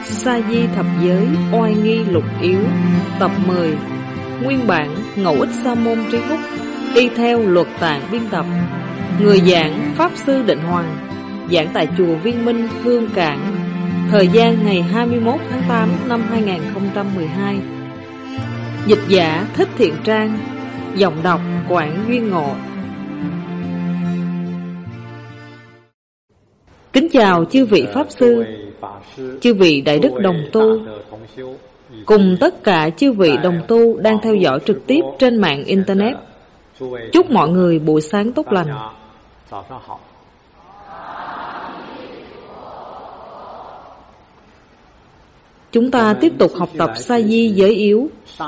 Sa Di Thập Giới Oai Nghi Lục Yếu Tập 10. Nguyên bản Ngẫu Ích Sa Môn Trí Húc, y theo Luật Tạng biên tập. Người giảng Pháp Sư Định Hoàng, giảng tại chùa Viên Minh, Hương Cảng. Thời gian ngày 21 tháng 8 năm 2012. Dịch giả Thích Thiện Trang, giọng đọc Quảng Duyên Ngộ. Kính chào chư vị Pháp Sư, chư vị Đại Đức Đồng Tu, cùng tất cả chư vị đồng tu đang theo dõi trực tiếp trên mạng Internet. Chúc mọi người buổi sáng tốt lành. Chúng ta tiếp tục học tập Sa Di Giới Yếu.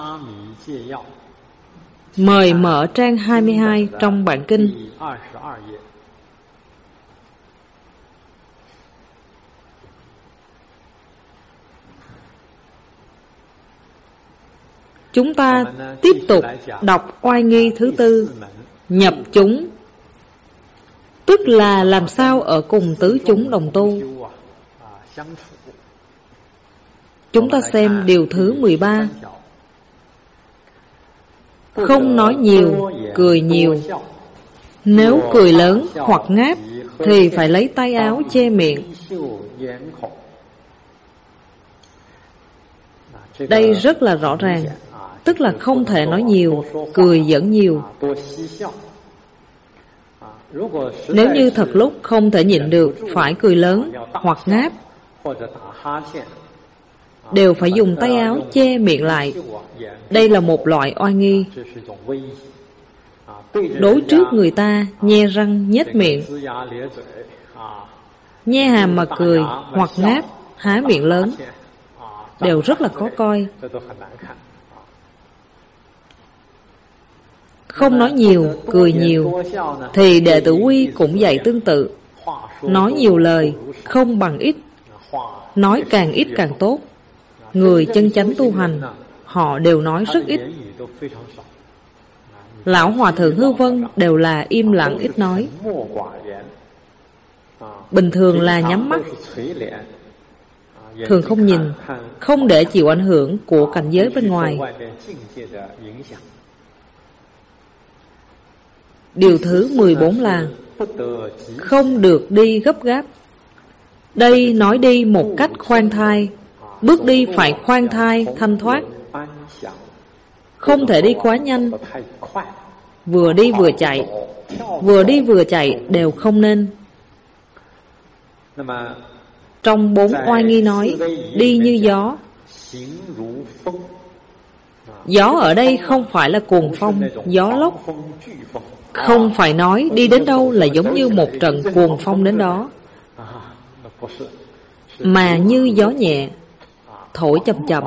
Mời mở trang 22 trong bản kinh. Chúng ta tiếp tục đọc oai nghi thứ tư, nhập chúng, tức là làm sao ở cùng tứ chúng đồng tu. Chúng ta xem điều thứ 13. Không nói nhiều, cười nhiều. Nếu cười lớn hoặc ngáp thì phải lấy tay áo che miệng. Đây rất là rõ ràng, tức là không thể nói nhiều, cười giỡn nhiều. Nếu như thật lúc không thể nhịn được, phải cười lớn hoặc ngáp, đều phải dùng tay áo che miệng lại. Đây là một loại oai nghi. Đối trước người ta, nhe răng nhếch miệng, nhe hàm mà cười hoặc ngáp, há miệng lớn, đều rất là khó coi. Không nói nhiều, cười nhiều, thì đệ tử quy cũng dạy tương tự. Nói nhiều lời, không bằng ít. Nói càng ít càng tốt. Người chân chánh tu hành, họ đều nói rất ít. Lão Hòa Thượng Hư Vân đều là im lặng ít nói. Bình thường là nhắm mắt, thường không nhìn, không để chịu ảnh hưởng của cảnh giới bên ngoài. Điều thứ 14 là không được đi gấp gáp. Đây nói đi một cách khoan thai, bước đi phải khoan thai, thanh thoát. Không thể đi quá nhanh, vừa đi vừa chạy, vừa đi vừa chạy đều không nên. Trong 4 oai nghi nói, đi như gió. Gió ở đây không phải là cuồng phong, gió lốc. Không phải nói đi đến đâu là giống như một trận cuồng phong đến đó, mà như gió nhẹ, thổi chậm chậm,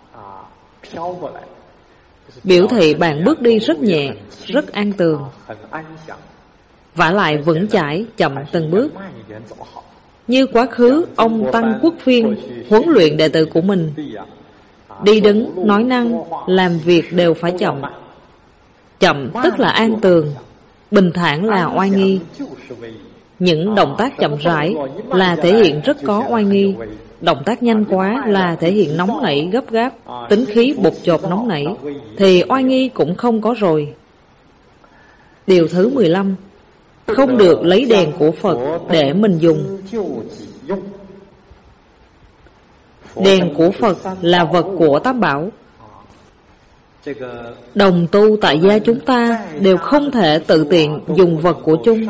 biểu thị bạn bước đi rất nhẹ, rất an tường, vả lại vững chãi, chậm từng bước. Như quá khứ, ông Tăng Quốc Phiên huấn luyện đệ tử của mình, đi đứng, nói năng, làm việc đều phải chậm. Chậm tức là an tường, bình thản là oai nghi. Những động tác chậm rãi là thể hiện rất có oai nghi. Động tác nhanh quá là thể hiện nóng nảy gấp gáp, tính khí bột chộp nóng nảy, thì oai nghi cũng không có rồi. Điều thứ 15. Không được lấy đèn của Phật để mình dùng. Đèn của Phật là vật của Tam Bảo. Đồng tu tại gia chúng ta đều không thể tự tiện dùng vật của chung.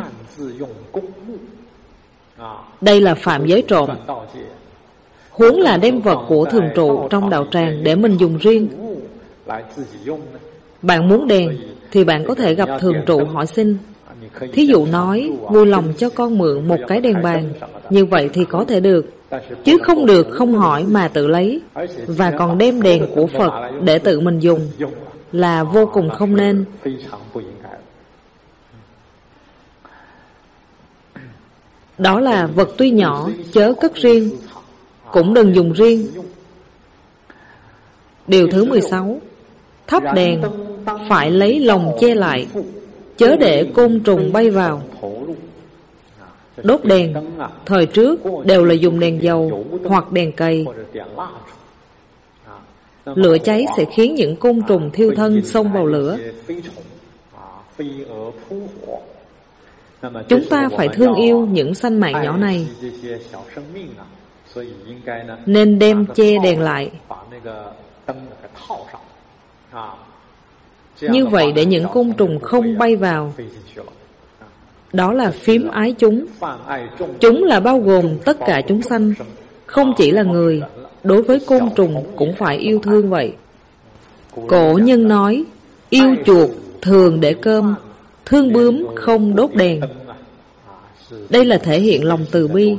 Đây là phạm giới trộm. Huống là đem vật của thường trụ trong đạo tràng để mình dùng riêng. Bạn muốn đèn thì bạn có thể gặp thường trụ hỏi xin. Thí dụ nói, vui lòng cho con mượn một cái đèn bàn. Như vậy thì có thể được, chứ không được không hỏi mà tự lấy, và còn đem đèn của Phật để tự mình dùng, là vô cùng không nên. Đó là vật tuy nhỏ, chớ cất riêng, cũng đừng dùng riêng. Điều thứ 16. Thắp đèn phải lấy lồng che lại, chớ để côn trùng bay vào. Đốt đèn thời trước đều là dùng đèn dầu hoặc đèn cầy. Lửa cháy sẽ khiến những côn trùng thiêu thân xông vào lửa. Chúng ta phải thương yêu những sanh mạng nhỏ này, nên đem che đèn lại. Như vậy để những côn trùng không bay vào. Đó là phím ái chúng. Chúng là bao gồm tất cả chúng sanh, không chỉ là người. Đối với côn trùng cũng phải yêu thương vậy. Cổ nhân nói, yêu chuột thường để cơm, thương bướm không đốt đèn. Đây là thể hiện lòng từ bi.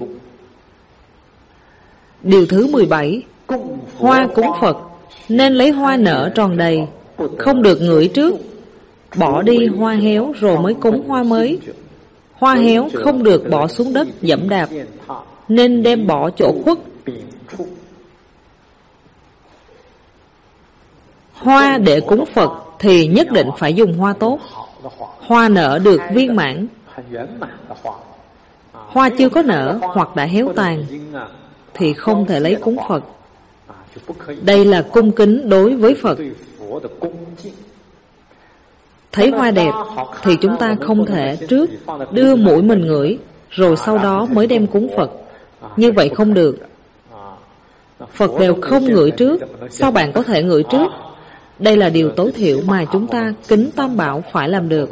Điều thứ 17, hoa cúng Phật nên lấy hoa nở tròn đầy, không được ngửi trước. Bỏ đi hoa héo rồi mới cúng hoa mới. Hoa héo không được bỏ xuống đất dẫm đạp, nên đem bỏ chỗ khuất. Hoa để cúng Phật thì nhất định phải dùng hoa tốt. Hoa nở được viên mãn. Hoa chưa có nở hoặc đã héo tàn thì không thể lấy cúng Phật. Đây là cung kính đối với Phật. Thấy hoa đẹp thì chúng ta không thể trước đưa mũi mình ngửi, rồi sau đó mới đem cúng Phật. Như vậy không được. Phật đều không ngửi trước, sao bạn có thể ngửi trước? Đây là điều tối thiểu mà chúng ta kính Tam Bảo phải làm được.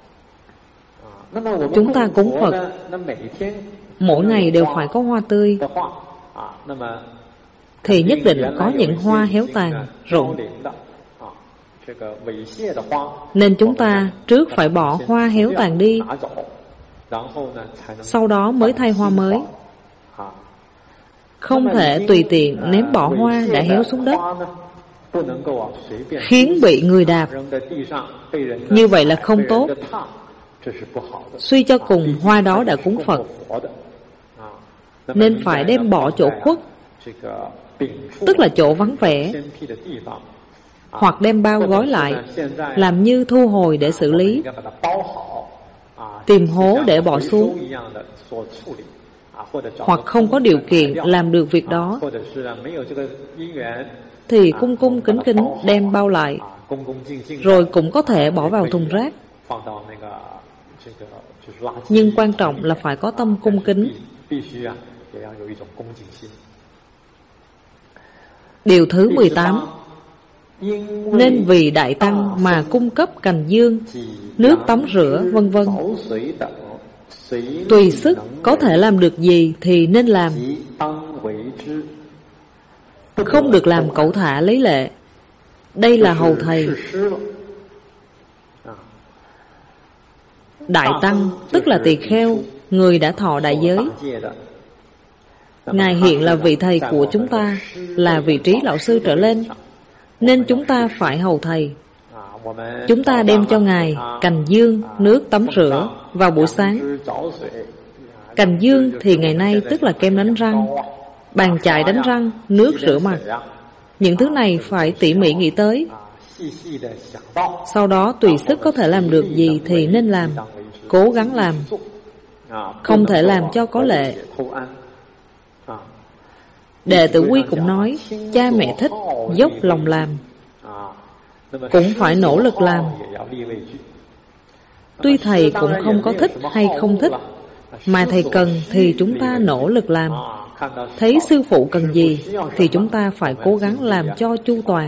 Chúng ta cúng Phật, mỗi ngày đều phải có hoa tươi, thì nhất định có những hoa héo tàn, rụng. Nên chúng ta trước phải bỏ hoa héo tàn đi, sau đó mới thay hoa mới. Không thể tùy tiện ném bỏ hoa đã héo xuống đất, khiến bị người đạp. Như vậy là không tốt. Suy cho cùng hoa đó đã cúng Phật, nên phải đem bỏ chỗ khuất, tức là chỗ vắng vẻ, hoặc đem bao gói lại, làm như thu hồi để xử lý, tìm hố để bỏ xuống, hoặc không có điều kiện làm được việc đó, thì cung cung kính kính đem bao lại, rồi cũng có thể bỏ vào thùng rác. Nhưng quan trọng là phải có tâm cung kính. Điều thứ 18, nên vì Đại Tăng mà cung cấp cành dương, nước tắm rửa, vân vân. Tùy sức có thể làm được gì thì nên làm, không được làm cẩu thả lấy lệ. Đây là hầu thầy. Đại Tăng tức là tỳ kheo, người đã thọ đại giới. Ngài hiện là vị thầy của chúng ta, là vị trí lão sư trở lên, nên chúng ta phải hầu thầy. Chúng ta đem cho Ngài cành dương, nước tắm rửa vào buổi sáng. Cành dương thì ngày nay tức là kem đánh răng, bàn chải đánh răng, nước rửa mặt. Những thứ này phải tỉ mỉ nghĩ tới. Sau đó tùy sức có thể làm được gì thì nên làm, cố gắng làm, không thể làm cho có lệ. Đệ tử Quy cũng nói, cha mẹ thích dốc lòng làm, cũng phải nỗ lực làm. Tuy thầy cũng không có thích hay không thích, mà thầy cần thì chúng ta nỗ lực làm. Thấy sư phụ cần gì thì chúng ta phải cố gắng làm cho chu toàn.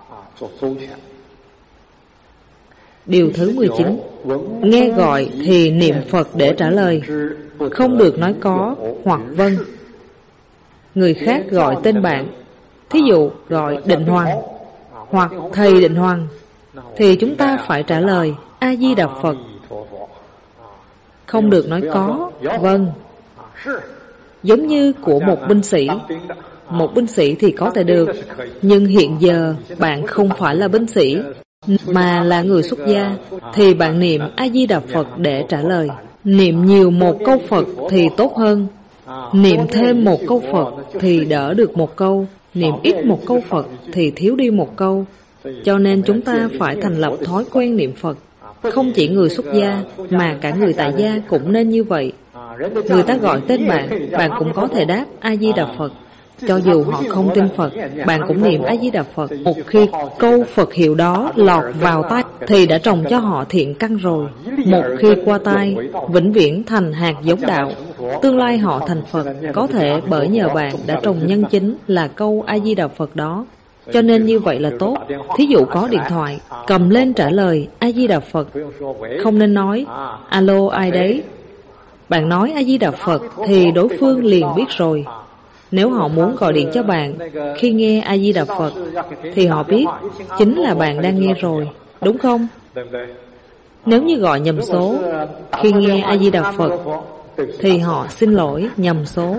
Điều thứ 19, nghe gọi thì niệm Phật để trả lời, không được nói có hoặc vâng. Người khác gọi tên bạn, thí dụ gọi Định Hoàng hoặc thầy Định Hoàng, thì chúng ta phải trả lời A Di Đà Phật. Không được nói có, vâng. Giống như của một binh sĩ. Một binh sĩ thì có thể được, nhưng hiện giờ bạn không phải là binh sĩ, mà là người xuất gia, thì bạn niệm A Di Đà Phật để trả lời. Niệm nhiều một câu Phật thì tốt hơn, niệm thêm một câu Phật thì đỡ được một câu, niệm ít một câu Phật thì thiếu đi một câu. Cho nên chúng ta phải thành lập thói quen niệm Phật. Không chỉ người xuất gia mà cả người tại gia cũng nên như vậy. Người ta gọi tên bạn, bạn cũng có thể đáp A-di-đà Phật. Cho dù họ không tin Phật, bạn cũng niệm A-di-đà Phật. Một khi câu Phật hiệu đó lọt vào tai thì đã trồng cho họ thiện căn rồi. Một khi qua tai, vĩnh viễn thành hạt giống đạo. Tương lai họ thành Phật, có thể bởi nhờ bạn đã trồng nhân chính là câu A-di-đà Phật đó. Cho nên như vậy là tốt. Thí dụ có điện thoại, cầm lên trả lời A-di-đà Phật. Không nên nói alo ai đấy. Bạn nói A-di-đà Phật thì đối phương liền biết rồi. Nếu họ muốn gọi điện cho bạn khi nghe A-di-đà Phật thì họ biết chính là bạn đang nghe rồi, đúng không? Nếu như gọi nhầm số khi nghe A-di-đà Phật thì họ xin lỗi nhầm số.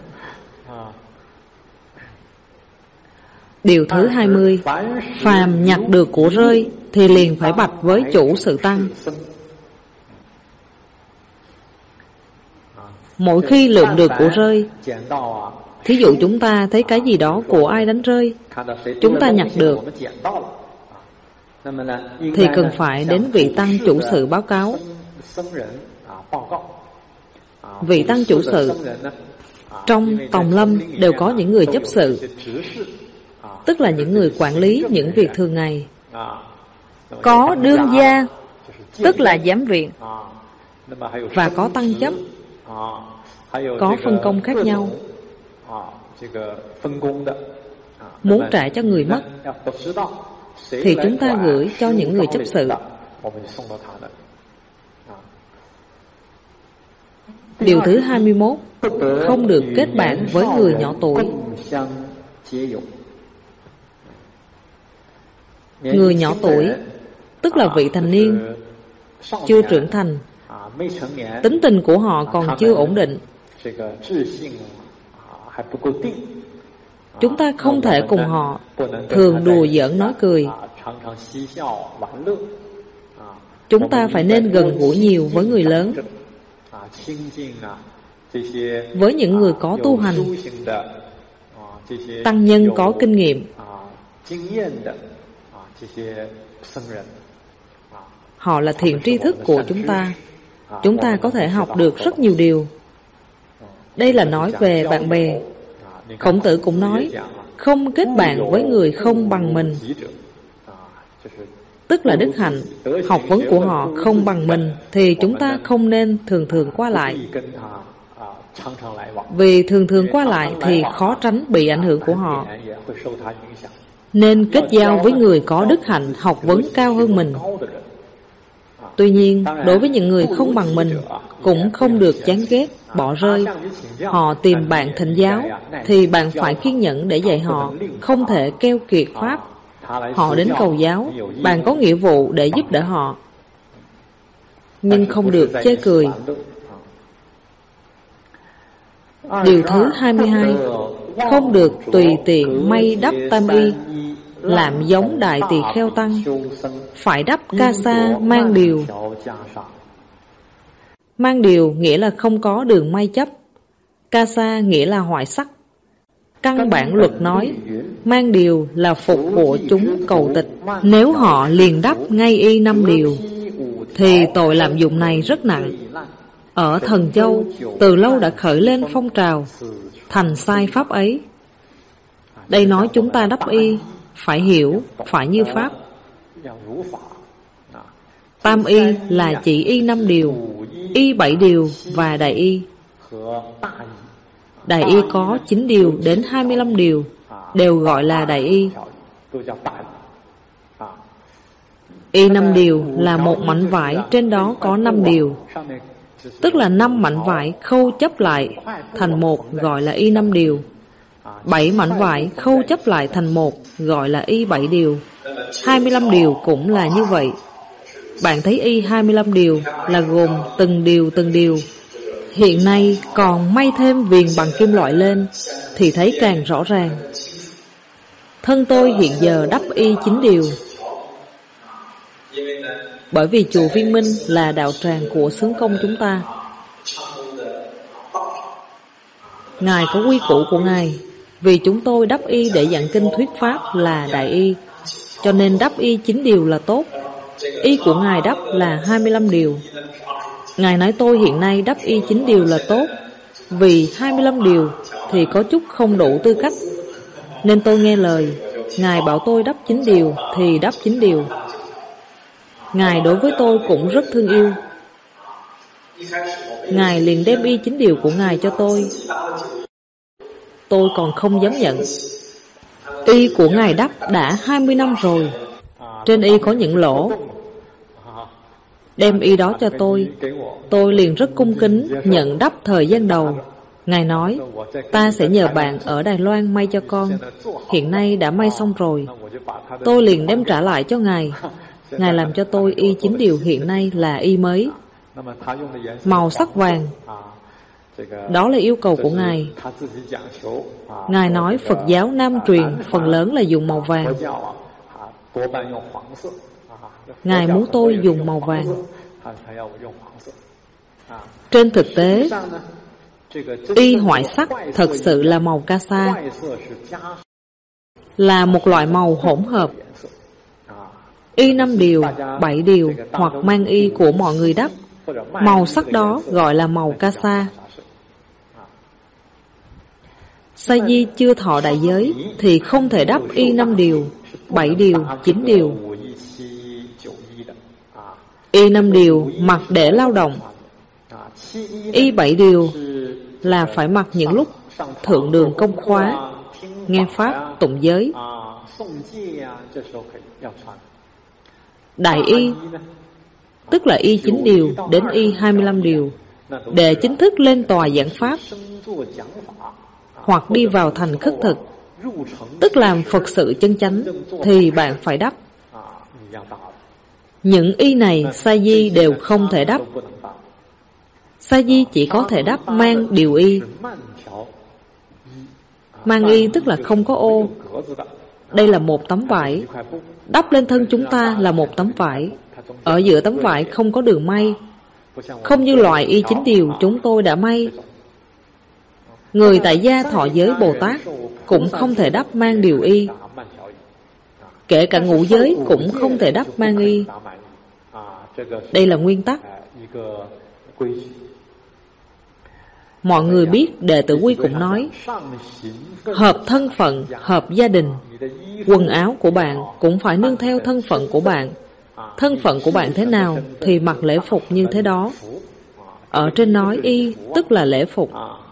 Điều thứ 20, phàm nhặt được của rơi thì liền phải bạch với chủ sự tăng. Mỗi khi lượm được của rơi, thí dụ chúng ta thấy cái gì đó của ai đánh rơi, chúng ta nhặt được, thì cần phải đến vị tăng chủ sự báo cáo. Vị tăng chủ sự trong tòng lâm đều có những người chấp sự, tức là những người quản lý những việc thường ngày. Có đương gia, tức là giám viện, và có tăng chấp, có phân công khác nhau. Muốn trả cho người mất thì chúng ta gửi cho những người chấp sự. Điều thứ 21, không được kết bạn với người nhỏ tuổi. Người nhỏ tuổi tức là vị thành niên, chưa trưởng thành, tính tình của họ còn chưa ổn định. Chúng ta không thể cùng họ thường đùa giỡn nói cười. Chúng ta phải nên gần gũi nhiều với người lớn, với những người có tu hành, tăng nhân có kinh nghiệm. Họ là thiện tri thức của chúng ta. Chúng ta có thể học được rất nhiều điều. Đây là nói về bạn bè. Khổng Tử cũng nói, không kết bạn với người không bằng mình, tức là đức hạnh. Học vấn của họ không bằng mình thì chúng ta không nên thường thường qua lại. Vì thường thường qua lại thì khó tránh bị ảnh hưởng của họ. Nên kết giao với người có đức hạnh, học vấn cao hơn mình. Tuy nhiên, đối với những người không bằng mình, cũng không được chán ghét, bỏ rơi. Họ tìm bạn thỉnh giáo, thì bạn phải kiên nhẫn để dạy họ, không thể keo kiệt pháp. Họ đến cầu giáo, bạn có nghĩa vụ để giúp đỡ họ, nhưng không được chê cười. Điều thứ 22, không được tùy tiện may đắp tam y, làm giống đại tỳ kheo tăng, phải đắp ca sa mang điều. Mang điều nghĩa là không có đường may chấp, ca sa nghĩa là hoại sắc. Căn bản luật nói, mang điều là phục của chúng cầu tịch. Nếu họ liền đắp ngay y 5 điều, thì tội lạm dụng này rất nặng. Ở Thần Châu, từ lâu đã khởi lên phong trào thành sai pháp ấy. Đây nói chúng ta đắp y, phải hiểu, phải như pháp. Tam y là chỉ y 5 điều, y 7 điều và đại y. Đại y có 9 điều đến 25 điều, đều gọi là đại y. Y 5 điều là một mảnh vải, trên đó có 5 điều, tức là 5 mảnh vải khâu chấp lại thành một, gọi là y 5 điều. 7 mảnh vải khâu chấp lại thành một, gọi là y 7 điều. 25 điều cũng là như vậy. Bạn thấy y 25 điều là gồm từng điều. Hiện nay còn may thêm viền bằng kim loại lên thì thấy càng rõ ràng. Thân tôi hiện giờ đắp y 9 điều. Bởi vì chùa Viên Minh là đạo tràng của xướng công chúng ta. Ngài có quy củ của Ngài. Vì chúng tôi đắp y để giảng kinh thuyết pháp là đại y, cho nên đắp y 9 điều là tốt. Y của Ngài đắp là 25 điều. Ngài nói tôi hiện nay đắp y 9 điều là tốt, vì 25 điều thì có chút không đủ tư cách, nên tôi nghe lời. Ngài bảo tôi đắp 9 điều thì đắp 9 điều. Ngài đối với tôi cũng rất thương yêu. Ngài liền đem y 9 điều của Ngài cho tôi. Tôi còn không dám nhận. Y của Ngài đắp đã 20 năm rồi, trên y có những lỗ. Đem y đó cho tôi liền rất cung kính nhận đắp thời gian đầu. Ngài nói, ta sẽ nhờ bạn ở Đài Loan may cho con. Hiện nay đã may xong rồi. Tôi liền đem trả lại cho Ngài. Ngài làm cho tôi y 9 điều hiện nay là y mới, màu sắc vàng. Đó là yêu cầu của Ngài. Ngài nói Phật giáo Nam truyền phần lớn là dùng màu vàng. Ngài muốn tôi dùng màu vàng. Trên thực tế, y hoại sắc thật sự là màu ca sa, là một loại màu hỗn hợp. Y 5 điều, 7 điều hoặc mang y của mọi người đắp, màu sắc đó gọi là màu ca sa. Sa di chưa thọ đại giới thì không thể đắp y 5 điều, 7 điều, 9 điều. Y 5 điều mặc để lao động. Y 7 điều là phải mặc những lúc thượng đường công khóa, nghe pháp, tụng giới. Đại y tức là y 9 điều đến y 25 điều, để chính thức lên tòa giảng pháp hoặc đi vào thành khất thực, tức làm Phật sự chân chánh, thì bạn phải đắp. Những y này sa di đều không thể đắp. Sa di chỉ có thể đắp mang điều y. Mang y tức là không có ô. Đây là một tấm vải. Đắp lên thân chúng ta là một tấm vải. Ở giữa tấm vải không có đường may, không như loại y 9 điều chúng tôi đã may. Người tại gia thọ giới Bồ Tát cũng không thể đắp mang điều y. Kể cả ngũ giới cũng không thể đắp mang y. Đây là nguyên tắc. Mọi người biết, đệ tử Quy cũng nói, hợp thân phận, hợp gia đình. Quần áo của bạn cũng phải nương theo thân phận của bạn. Thân phận của bạn thế nào thì mặc lễ phục như thế đó. Ở trên nói y tức là lễ phục.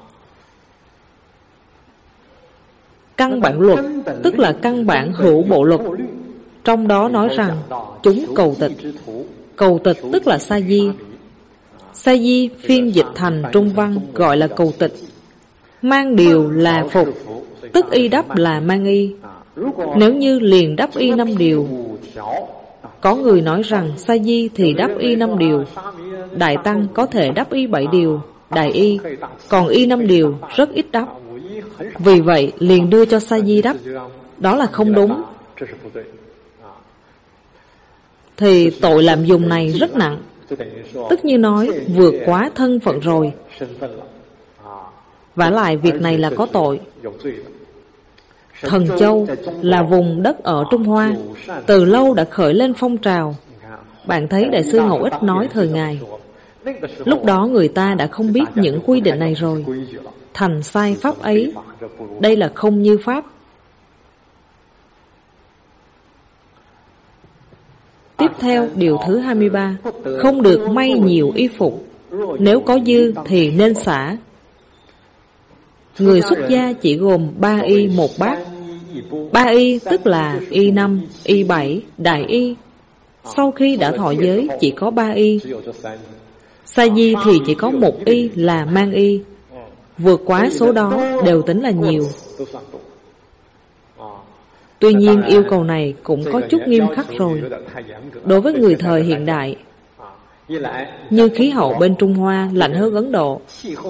Căn bản luật tức là căn bản hữu bộ luật. Trong đó nói rằng chúng cầu tịch. Cầu tịch tức là sa di. Sa di phiên dịch thành trung văn gọi là cầu tịch. Mang điều là phục, tức y đắp là mang y. Nếu như liền đắp y 5 điều, có người nói rằng sa di thì đắp y 5 điều, đại tăng có thể đắp y 7 điều, đại y, còn y 5 điều rất ít đắp. Vì vậy liền đưa cho sa di đắp. Đó là không đúng. Thì tội làm dùng này rất nặng, tức như nói vượt quá thân phận rồi. Vả lại việc này là có tội. Thần Châu là vùng đất ở Trung Hoa, từ lâu đã khởi lên phong trào. Bạn thấy Đại sư Ngẫu Ích nói thời Ngài, lúc đó người ta đã không biết những quy định này rồi, thành sai pháp ấy. Đây là không như pháp. Tiếp theo điều thứ 23, không được may nhiều y phục. Nếu có dư thì nên xả. Người xuất gia chỉ gồm 3 y 1 bát. 3 y tức là y 5, y 7, đại y. Sau khi đã thọ giới chỉ có 3 y. Sa di thì chỉ có 1 y là mang y. Vượt quá số đó đều tính là nhiều. Tuy nhiên yêu cầu này cũng có chút nghiêm khắc rồi. Đối với người thời hiện đại, như khí hậu bên Trung Hoa lạnh hơn Ấn Độ.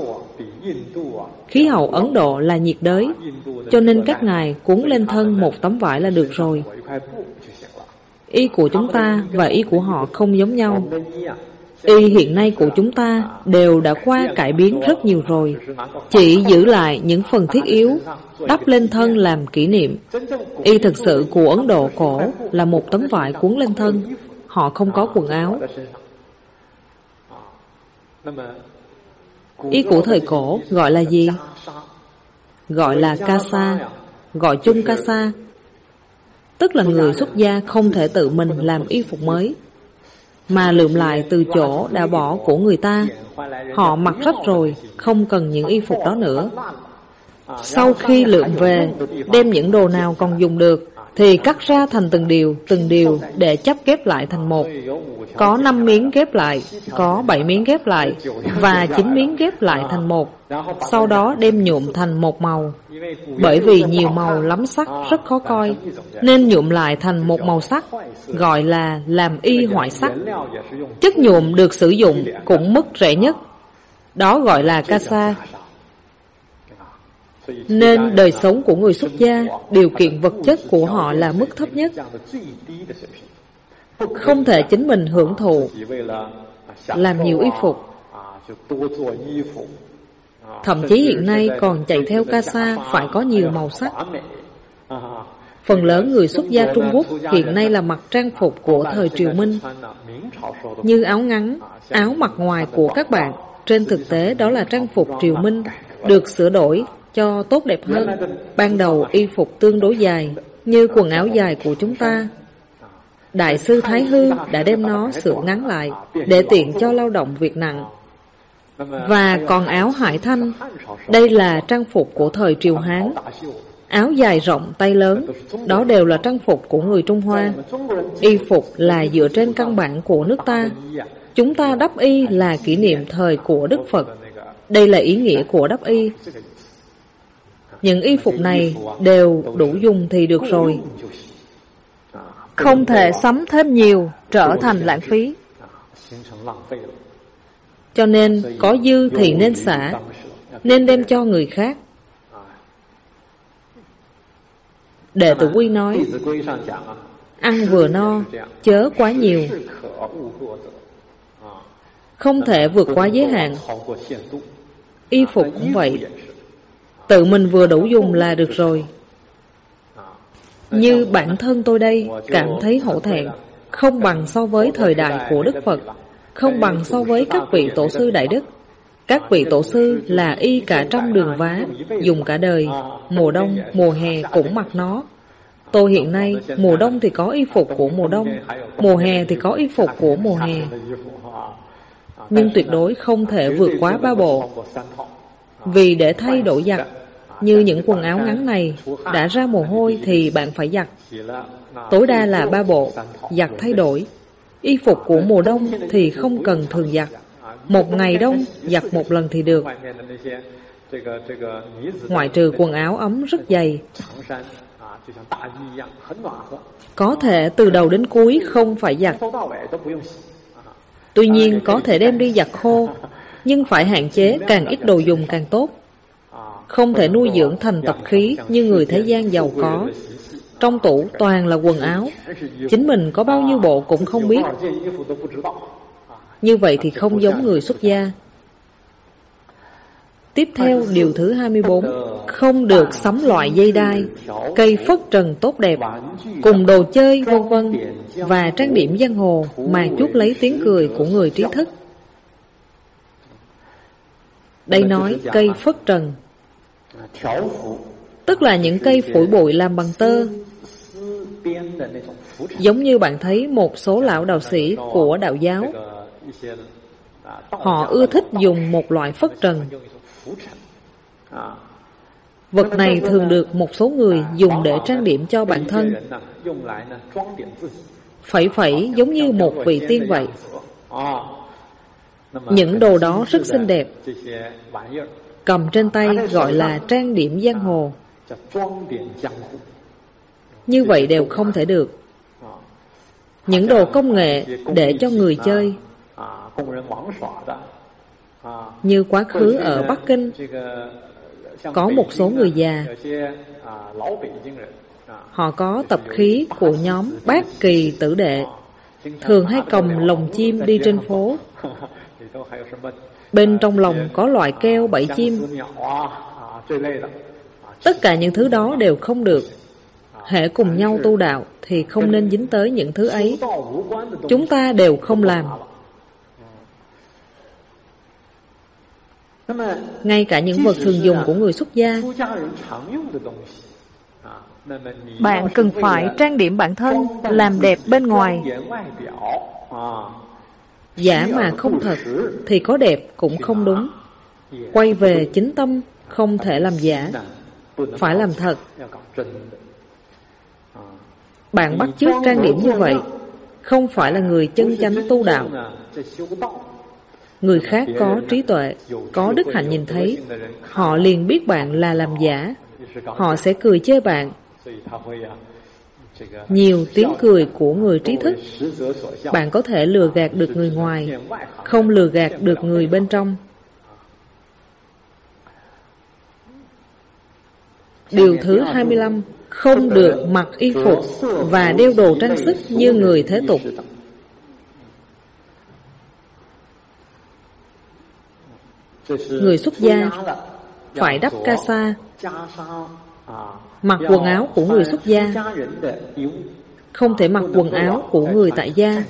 Khí hậu Ấn Độ là nhiệt đới, cho nên các ngài cuốn lên thân một tấm vải là được rồi. Y của chúng ta và y của họ không giống nhau. Y hiện nay của chúng ta đều đã qua cải biến rất nhiều rồi, chỉ giữ lại những phần thiết yếu, đắp lên thân làm kỷ niệm. Y thực sự của Ấn Độ cổ là một tấm vải cuốn lên thân. Họ không có quần áo. Y của thời cổ gọi là gì? Gọi là casa, gọi chung casa. Tức là người xuất gia không thể tự mình làm y phục mới, mà lượm lại từ chỗ đã bỏ của người ta. Họ mặc rách rồi, không cần những y phục đó nữa. Sau khi lượm về, đem những đồ nào còn dùng được thì cắt ra thành từng điều để chắp ghép lại thành một. Có 5 miếng ghép lại, có 7 miếng ghép lại, và 9 miếng ghép lại thành một. Sau đó đem nhuộm thành một màu. Bởi vì nhiều màu lắm sắc rất khó coi, nên nhuộm lại thành một màu sắc, gọi là làm y hoại sắc. Chất nhuộm được sử dụng cũng mức rẻ nhất, đó gọi là casa. Nên đời sống của người xuất gia, điều kiện vật chất của họ là mức thấp nhất, không thể chính mình hưởng thụ, làm nhiều y phục. Thậm chí hiện nay còn chạy theo casa phải có nhiều màu sắc. Phần lớn người xuất gia Trung Quốc hiện nay là mặc trang phục của thời Triều Minh, như áo ngắn, áo mặc ngoài của các bạn. Trên thực tế đó là trang phục Triều Minh, được sửa đổi cho tốt đẹp hơn. Ban đầu y phục tương đối dài, như quần áo dài của chúng ta. Đại sư Thái Hư đã đem nó sửa ngắn lại, để tiện cho lao động việc nặng. Và còn áo hải thanh, đây là trang phục của thời Triều Hán. Áo dài rộng tay lớn, đó đều là trang phục của người Trung Hoa. Y phục là dựa trên căn bản của nước ta. Chúng ta đắp y là kỷ niệm thời của Đức Phật. Đây là ý nghĩa của đắp y. Những y phục này đều đủ dùng thì được rồi, không thể sắm thêm nhiều, trở thành lãng phí. Cho nên có dư thì nên xả, nên đem cho người khác. Đệ Tử Quy nói, ăn vừa no, chớ quá nhiều, không thể vượt quá giới hạn. Y phục cũng vậy, tự mình vừa đủ dùng là được rồi. Như bản thân tôi đây, cảm thấy hổ thẹn, không bằng so với thời đại của Đức Phật, không bằng so với các vị tổ sư đại đức. Các vị tổ sư là y cả trăm đường vá, dùng cả đời, mùa đông, mùa hè cũng mặc nó. Tôi hiện nay, mùa đông thì có y phục của mùa đông, mùa hè thì có y phục của mùa hè. Nhưng tuyệt đối không thể vượt quá 3 bộ. Vì để thay đổi giặt, như những quần áo ngắn này, đã ra mồ hôi thì bạn phải giặt. Tối đa là 3 bộ, giặt thay đổi. Y phục của mùa đông thì không cần thường giặt. Một ngày đông giặt một lần thì được. Ngoại trừ quần áo ấm rất dày, có thể từ đầu đến cuối không phải giặt. Tuy nhiên có thể đem đi giặt khô, nhưng phải hạn chế càng ít đồ dùng càng tốt. Không thể nuôi dưỡng thành tập khí như người thế gian giàu có. Trong tủ toàn là quần áo, chính mình có bao nhiêu bộ cũng không biết. Như vậy thì không giống người xuất gia. Tiếp theo điều thứ 24, không được sắm loại dây đai, cây phất trần tốt đẹp, cùng đồ chơi vân vân, và trang điểm giang hồ mà chuốt lấy tiếng cười của người trí thức. Đây nói cây phất trần, tức là những cây phủi bụi làm bằng tơ. Giống như bạn thấy một số lão đạo sĩ của đạo giáo, họ ưa thích dùng một loại phất trần. Vật này thường được một số người dùng để trang điểm cho bản thân. Phẩy phẩy giống như một vị tiên vậy. Những đồ đó rất xinh đẹp. Cầm trên tay gọi là trang điểm giang hồ. Như vậy đều không thể được. Những đồ công nghệ để cho người chơi. Như quá khứ ở Bắc Kinh, có một số người già, họ có tập khí của nhóm Bát Kỳ Tử Đệ, thường hay cầm lồng chim đi trên phố. Bên trong lồng có loại keo bẫy chim. Tất cả những thứ đó đều không được. Hễ cùng nhau tu đạo thì không nên dính tới những thứ ấy. Chúng ta đều không làm. Ngay cả những vật thường dùng của người xuất gia, bạn cần phải trang điểm bản thân, làm đẹp bên ngoài. Giả mà không thật thì có đẹp cũng không đúng. Quay về chính tâm, không thể làm giả, phải làm thật. Bạn bắt chước trang điểm như vậy, không phải là người chân chánh tu đạo. Người khác có trí tuệ, có đức hạnh nhìn thấy, họ liền biết bạn là làm giả. Họ sẽ cười chê bạn. Nhiều tiếng cười của người trí thức. Bạn có thể lừa gạt được người ngoài, không lừa gạt được người bên trong. Điều thứ 25, không được mặc y phục và đeo đồ trang sức như người thế tục. Người xuất gia phải đắp ca sa, mặc quần áo của người xuất gia, không thể mặc quần áo của người tại gia.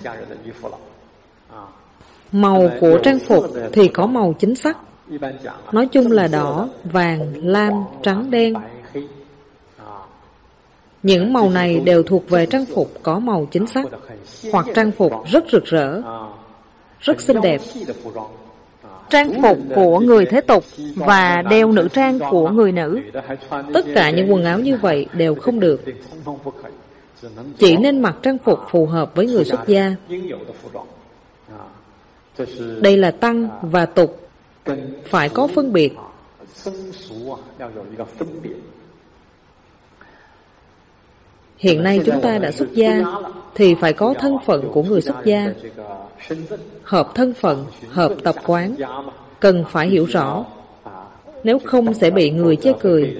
Màu của trang phục thì có màu chính sắc, nói chung là đỏ, vàng, lam, trắng, đen. Những màu này đều thuộc về trang phục có màu chính sắc, hoặc trang phục rất rực rỡ, rất xinh đẹp. Trang phục của người thế tục và đeo nữ trang của người nữ. Tất cả những quần áo như vậy đều không được. Chỉ nên mặc trang phục phù hợp với người xuất gia. Đây là tăng và tục, phải có phân biệt. Hiện nay chúng ta đã xuất gia thì phải có thân phận của người xuất gia. Hợp thân phận, hợp tập quán, cần phải hiểu rõ. Nếu không sẽ bị người chê cười.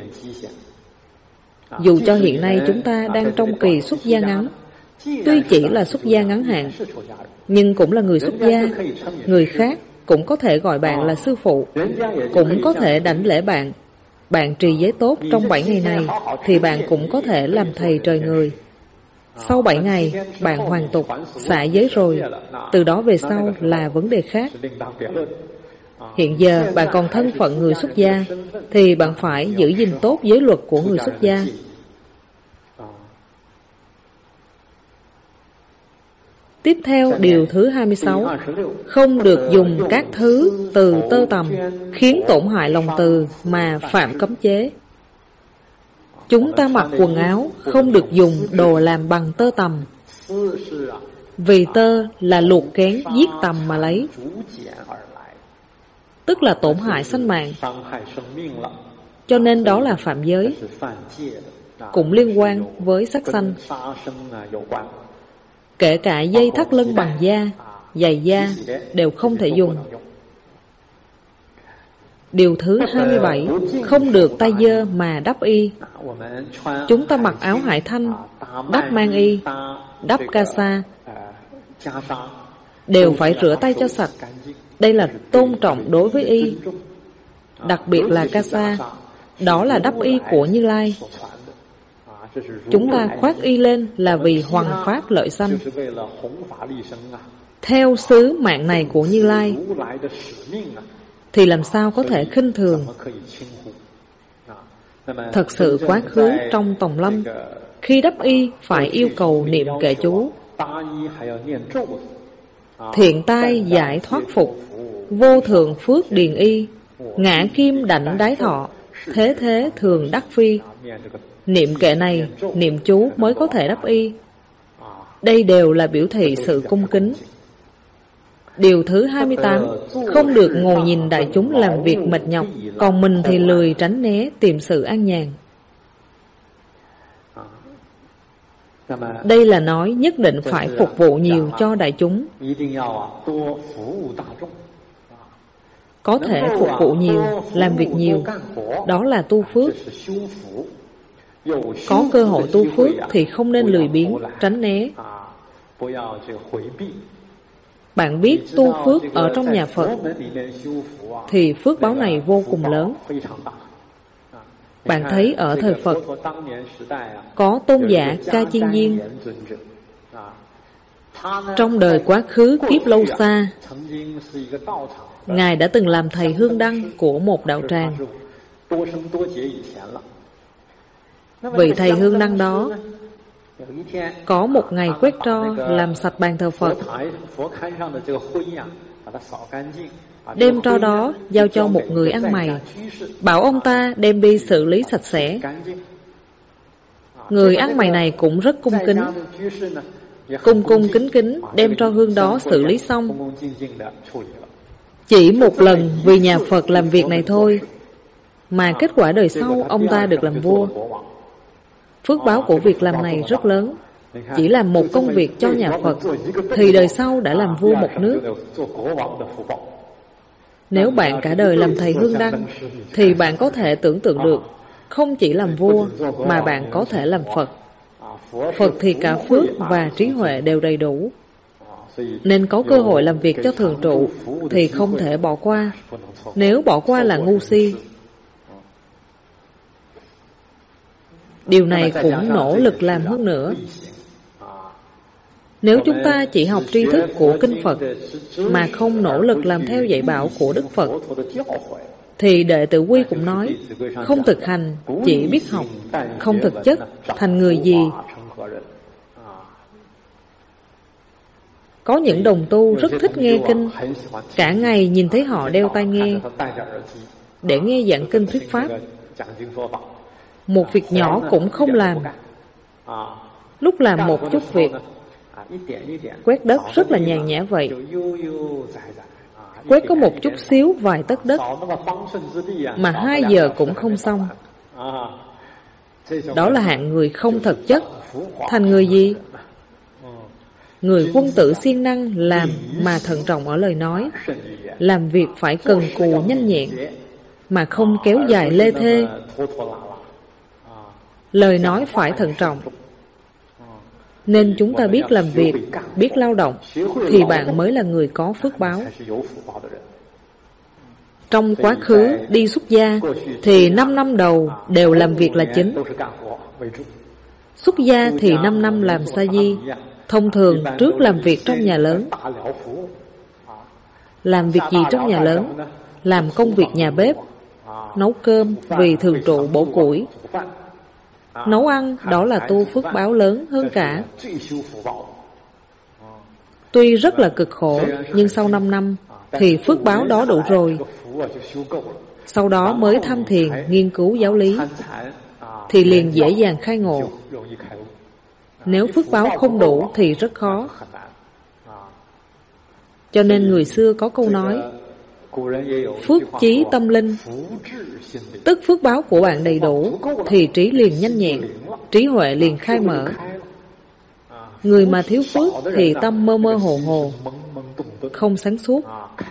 Dù cho hiện nay chúng ta đang trong kỳ xuất gia ngắn, tuy chỉ là xuất gia ngắn hạn, nhưng cũng là người xuất gia. Người khác cũng có thể gọi bạn là sư phụ, cũng có thể đảnh lễ bạn. Bạn trì giới tốt trong 7 ngày này thì bạn cũng có thể làm thầy trời người. Sau 7 ngày, bạn hoàn tục, xả giới rồi. Từ đó về sau là vấn đề khác. Hiện giờ bạn còn thân phận người xuất gia thì bạn phải giữ gìn tốt giới luật của người xuất gia. Tiếp theo điều thứ 26, không được dùng các thứ từ tơ tằm khiến tổn hại lòng từ mà phạm cấm chế. Chúng ta mặc quần áo không được dùng đồ làm bằng tơ tằm, vì tơ là luộc kén giết tằm mà lấy, tức là tổn hại sinh mạng, cho nên đó là phạm giới, cũng liên quan với sát sanh. Kể cả dây thắt lưng bằng da, giày da đều không thể dùng. Điều thứ 27, không được tay dơ mà đắp y. Chúng ta mặc áo hải thanh, đắp mang y, đắp ca sa, đều phải rửa tay cho sạch. Đây là tôn trọng đối với y. Đặc biệt là ca sa, đó là đắp y của Như Lai. Chúng ta khoác y lên là vì hoằng pháp lợi sanh. Theo sứ mạng này của Như Lai thì làm sao có thể khinh thường. Thật sự quá khứ trong Tòng Lâm, khi đắp y phải yêu cầu niệm kệ chú: thiện tai giải thoát phục, vô thượng phước điền y, ngã kim đảnh đái thọ, thế thế thường đắc phi. Niệm kệ này, niệm chú mới có thể đắp y. Đây đều là biểu thị sự cung kính. Điều thứ 28, không được ngồi nhìn đại chúng làm việc mệt nhọc, còn mình thì lười tránh né tìm sự an nhàn. Đây là nói nhất định phải phục vụ nhiều cho đại chúng. Có thể phục vụ nhiều, làm việc nhiều, đó là tu phước. Có cơ hội tu phước thì không nên lười biếng, tránh né. Bạn biết tu phước ở trong nhà Phật thì phước báo này vô cùng lớn. Bạn thấy ở thời Phật có tôn giả Ca Chiên Viên, Trong đời quá khứ kiếp lâu xa, Ngài đã từng làm thầy hương đăng của một đạo tràng. Vị thầy hương đăng đó có một ngày quét tro làm sạch bàn thờ Phật, đem tro đó giao cho một người ăn mày, bảo ông ta đem đi xử lý sạch sẽ. Người ăn mày này cũng rất cung kính, cung kính đem tro hương đó xử lý xong. Chỉ một lần vì nhà Phật làm việc này thôi, mà kết quả đời sau ông ta được làm vua. Phước báo của việc làm này rất lớn. Chỉ làm một công việc cho nhà Phật thì đời sau đã làm vua một nước. Nếu bạn cả đời làm thầy hương đăng thì bạn có thể tưởng tượng được, không chỉ làm vua mà bạn có thể làm Phật. Phật thì cả phước và trí huệ đều đầy đủ, nên có cơ hội làm việc cho thường trụ thì không thể bỏ qua. Nếu bỏ qua là ngu si. Điều này cũng nỗ lực làm hơn nữa. Nếu chúng ta chỉ học tri thức của kinh Phật mà không nỗ lực làm theo dạy bảo của Đức Phật, thì Đệ Tử Quy cũng nói, không thực hành, chỉ biết học, không thực chất, thành người gì? Có những đồng tu rất thích nghe kinh, cả ngày nhìn thấy họ đeo tai nghe để nghe giảng kinh thuyết pháp. Một việc nhỏ cũng không làm. Lúc làm một chút việc, quét đất rất là nhàn nhã vậy. Quét có một chút xíu vài tấc đất mà 2 giờ cũng không xong. Đó là hạng người không thực chất. Thành người gì? Người quân tử siêng năng làm mà thận trọng ở lời nói, làm việc phải cần cù nhanh nhẹn mà không kéo dài lê thê. Lời nói phải thận trọng. Nên chúng ta biết làm việc, biết lao động thì bạn mới là người có phước báo. Trong quá khứ đi xuất gia thì 5 năm đầu đều làm việc là chính. Xuất gia thì 5 năm làm sa di. Thông thường trước làm việc trong nhà lớn. Làm việc gì trong nhà lớn? Làm công việc nhà bếp, nấu cơm vì thường trụ bổ củi. Nấu ăn đó là tu phước báo lớn hơn cả. Tuy rất là cực khổ, nhưng sau 5 năm thì phước báo đó đủ rồi. Sau đó mới tham thiền, nghiên cứu giáo lý thì liền dễ dàng khai ngộ. Nếu phước báo không đủ thì rất khó. Cho nên người xưa có câu nói, phước chí tâm linh, tức phước báo của bạn đầy đủ thì trí liền nhanh nhẹn, trí huệ liền khai mở. Người mà thiếu phước thì tâm mơ mơ hồ hồ, không sáng suốt,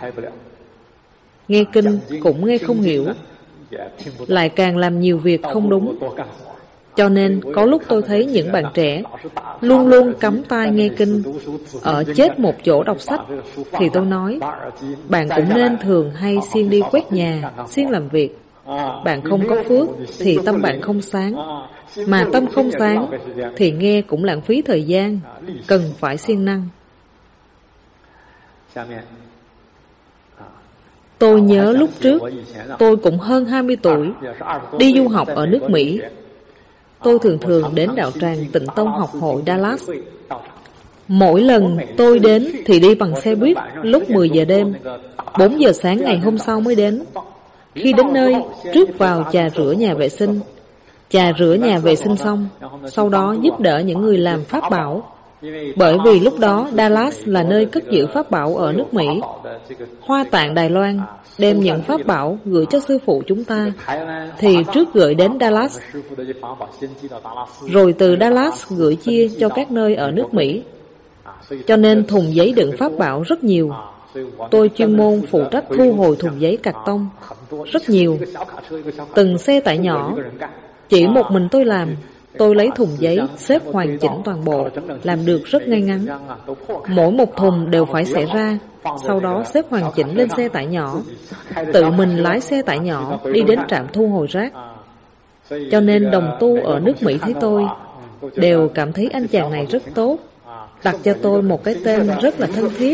nghe kinh cũng nghe không hiểu, lại càng làm nhiều việc không đúng. Cho nên có lúc tôi thấy những bạn trẻ luôn luôn cắm tai nghe kinh, ở chết một chỗ đọc sách, thì tôi nói, bạn cũng nên thường hay siêng đi quét nhà, siêng làm việc. Bạn không có phước thì tâm bạn không sáng, mà tâm không sáng thì nghe cũng lãng phí thời gian, cần phải siêng năng. Tôi nhớ lúc trước, tôi cũng hơn 20 tuổi, đi du học ở nước Mỹ. Tôi thường đến đạo tràng Tịnh Tông học hội Dallas. Mỗi lần tôi đến thì đi bằng xe buýt lúc 10 giờ đêm, 4 giờ sáng ngày hôm sau mới đến. Khi đến nơi, trước vào trà rửa nhà vệ sinh. Trà rửa nhà vệ sinh xong, sau đó giúp đỡ những người làm pháp bảo. Bởi vì lúc đó Dallas là nơi cất giữ pháp bảo ở nước Mỹ. Hoa Tạng Đài Loan đem những pháp bảo gửi cho sư phụ chúng ta, thì trước gửi đến Dallas, rồi từ Dallas gửi chia cho các nơi ở nước Mỹ. Cho nên thùng giấy đựng pháp bảo rất nhiều. Tôi chuyên môn phụ trách thu hồi thùng giấy cạc tông, rất nhiều. Từng xe tải nhỏ, chỉ một mình tôi làm. Tôi lấy thùng giấy xếp hoàn chỉnh toàn bộ, làm được rất ngay ngắn. Mỗi một thùng đều phải xẻ ra, sau đó xếp hoàn chỉnh lên xe tải nhỏ. Tự mình lái xe tải nhỏ đi đến trạm thu hồi rác. Cho nên đồng tu ở nước Mỹ thấy tôi đều cảm thấy anh chàng này rất tốt, đặt cho tôi một cái tên rất là thân thiết.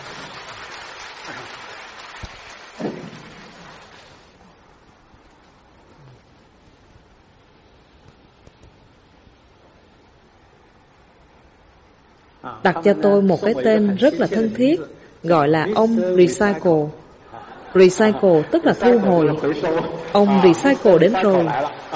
Đặt cho tôi một cái tên rất là thân thiết, gọi là ông Recycle. Recycle tức là thu hồi. Ông Recycle đến rồi.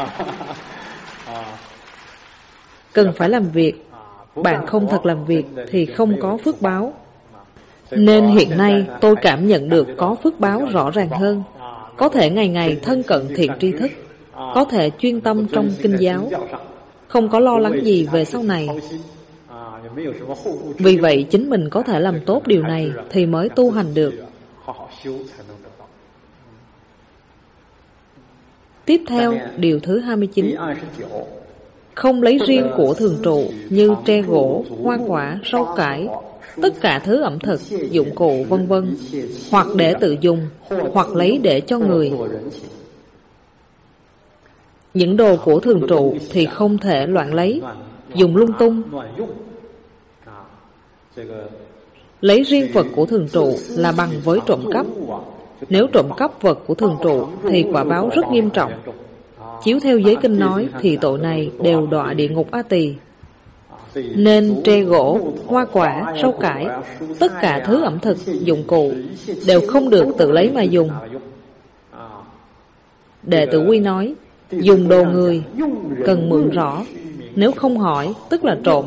Cần phải làm việc. Bạn không thật làm việc thì không có phước báo. Nên hiện nay tôi cảm nhận được có phước báo rõ ràng hơn. Có thể ngày ngày thân cận thiện tri thức, có thể chuyên tâm trong kinh giáo, không có lo lắng gì về sau này. Vì vậy chính mình có thể làm tốt điều này thì mới tu hành được. Tiếp theo, điều thứ 29. Không lấy riêng của thường trụ như tre gỗ, hoa quả, rau cải, tất cả thứ ẩm thực, dụng cụ vân vân, hoặc để tự dùng, hoặc lấy để cho người. Những đồ của thường trụ thì không thể loạn lấy, dùng lung tung. Lấy riêng vật của thường trụ là bằng với trộm cắp. Nếu trộm cắp vật của thường trụ thì quả báo rất nghiêm trọng. Chiếu theo giới kinh nói thì tội này đều đọa địa ngục A Tỳ. Nên tre gỗ, hoa quả, rau cải, tất cả thứ ẩm thực, dụng cụ đều không được tự lấy mà dùng. Đệ tử Quy nói, dùng đồ người cần mượn rõ, nếu không hỏi tức là trộm.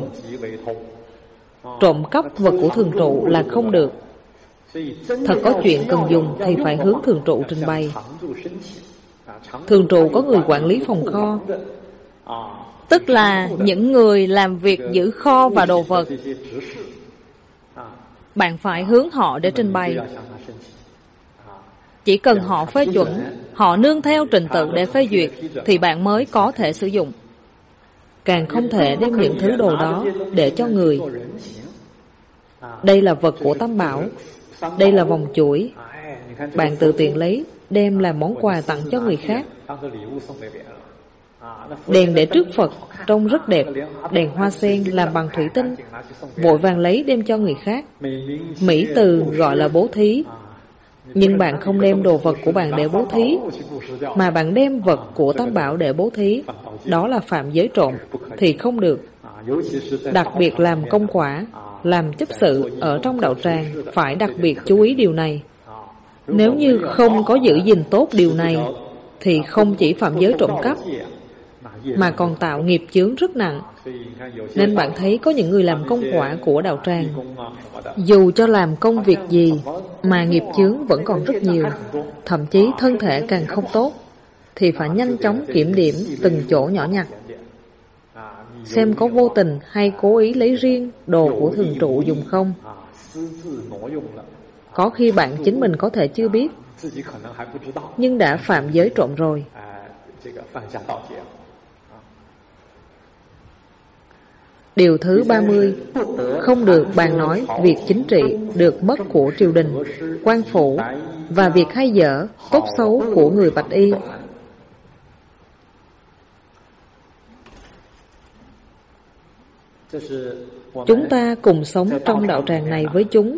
Trộm cắp vật của thường trụ là không được. Thật có chuyện cần dùng thì phải hướng thường trụ trình bày. Thường trụ có người quản lý phòng kho, tức là những người làm việc giữ kho và đồ vật. Bạn phải hướng họ để trình bày. Chỉ cần họ phê chuẩn, họ nương theo trình tự để phê duyệt thì bạn mới có thể sử dụng. Càng không thể đem những thứ đồ đó để cho người. Đây là vật của Tam Bảo, đây là vòng chuỗi. Bạn tự tiện lấy, đem làm món quà tặng cho người khác. Đèn để trước Phật trông rất đẹp, đèn hoa sen làm bằng thủy tinh, vội vàng lấy đem cho người khác. Mỹ từ gọi là bố thí. Nhưng bạn không đem đồ vật của bạn để bố thí, mà bạn đem vật của Tam Bảo để bố thí, đó là phạm giới trộm, thì không được. Đặc biệt làm công quả, làm chấp sự ở trong đạo tràng phải đặc biệt chú ý điều này. Nếu như không có giữ gìn tốt điều này thì không chỉ phạm giới trộm cắp mà còn tạo nghiệp chướng rất nặng. Nên bạn thấy có những người làm công quả của đạo tràng, dù cho làm công việc gì mà nghiệp chướng vẫn còn rất nhiều, thậm chí thân thể càng không tốt, thì phải nhanh chóng kiểm điểm từng chỗ nhỏ nhặt, xem có vô tình hay cố ý lấy riêng đồ của thường trụ dùng không. Có khi bạn chính mình có thể chưa biết, nhưng đã phạm giới trộm rồi. Điều thứ 30. Không được bàn nói việc chính trị được mất của triều đình, quan phủ và việc hay dở, tốt xấu của người bạch y. Chúng ta cùng sống trong đạo tràng này với chúng,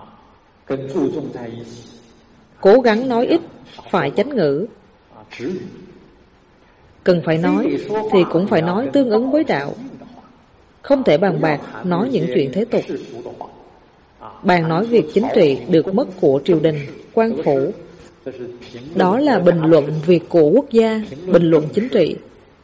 cố gắng nói ít, phải chánh ngữ. Cần phải nói thì cũng phải nói tương ứng với đạo, không thể bàn bạc nói những chuyện thế tục. Bàn nói việc chính trị được mất của triều đình, quan phủ, đó là bình luận việc của quốc gia, bình luận chính trị.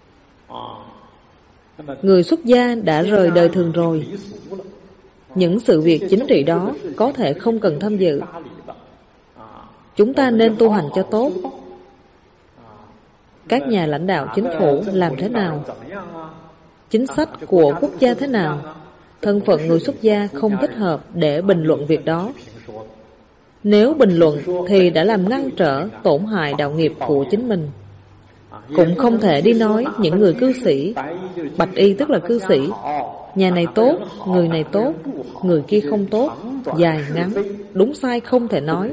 Người xuất gia đã rời đời thường rồi, những sự việc chính trị đó có thể không cần tham dự. Chúng ta nên tu hành cho tốt. Các nhà lãnh đạo chính phủ làm thế nào, chính sách của quốc gia thế nào, thân phận người xuất gia không thích hợp để bình luận việc đó. Nếu bình luận thì đã làm ngăn trở, tổn hại đạo nghiệp của chính mình. Cũng không thể đi nói những người cư sĩ, bạch y tức là cư sĩ, nhà này tốt, người này tốt, người kia không tốt, dài ngắn, đúng sai không thể nói.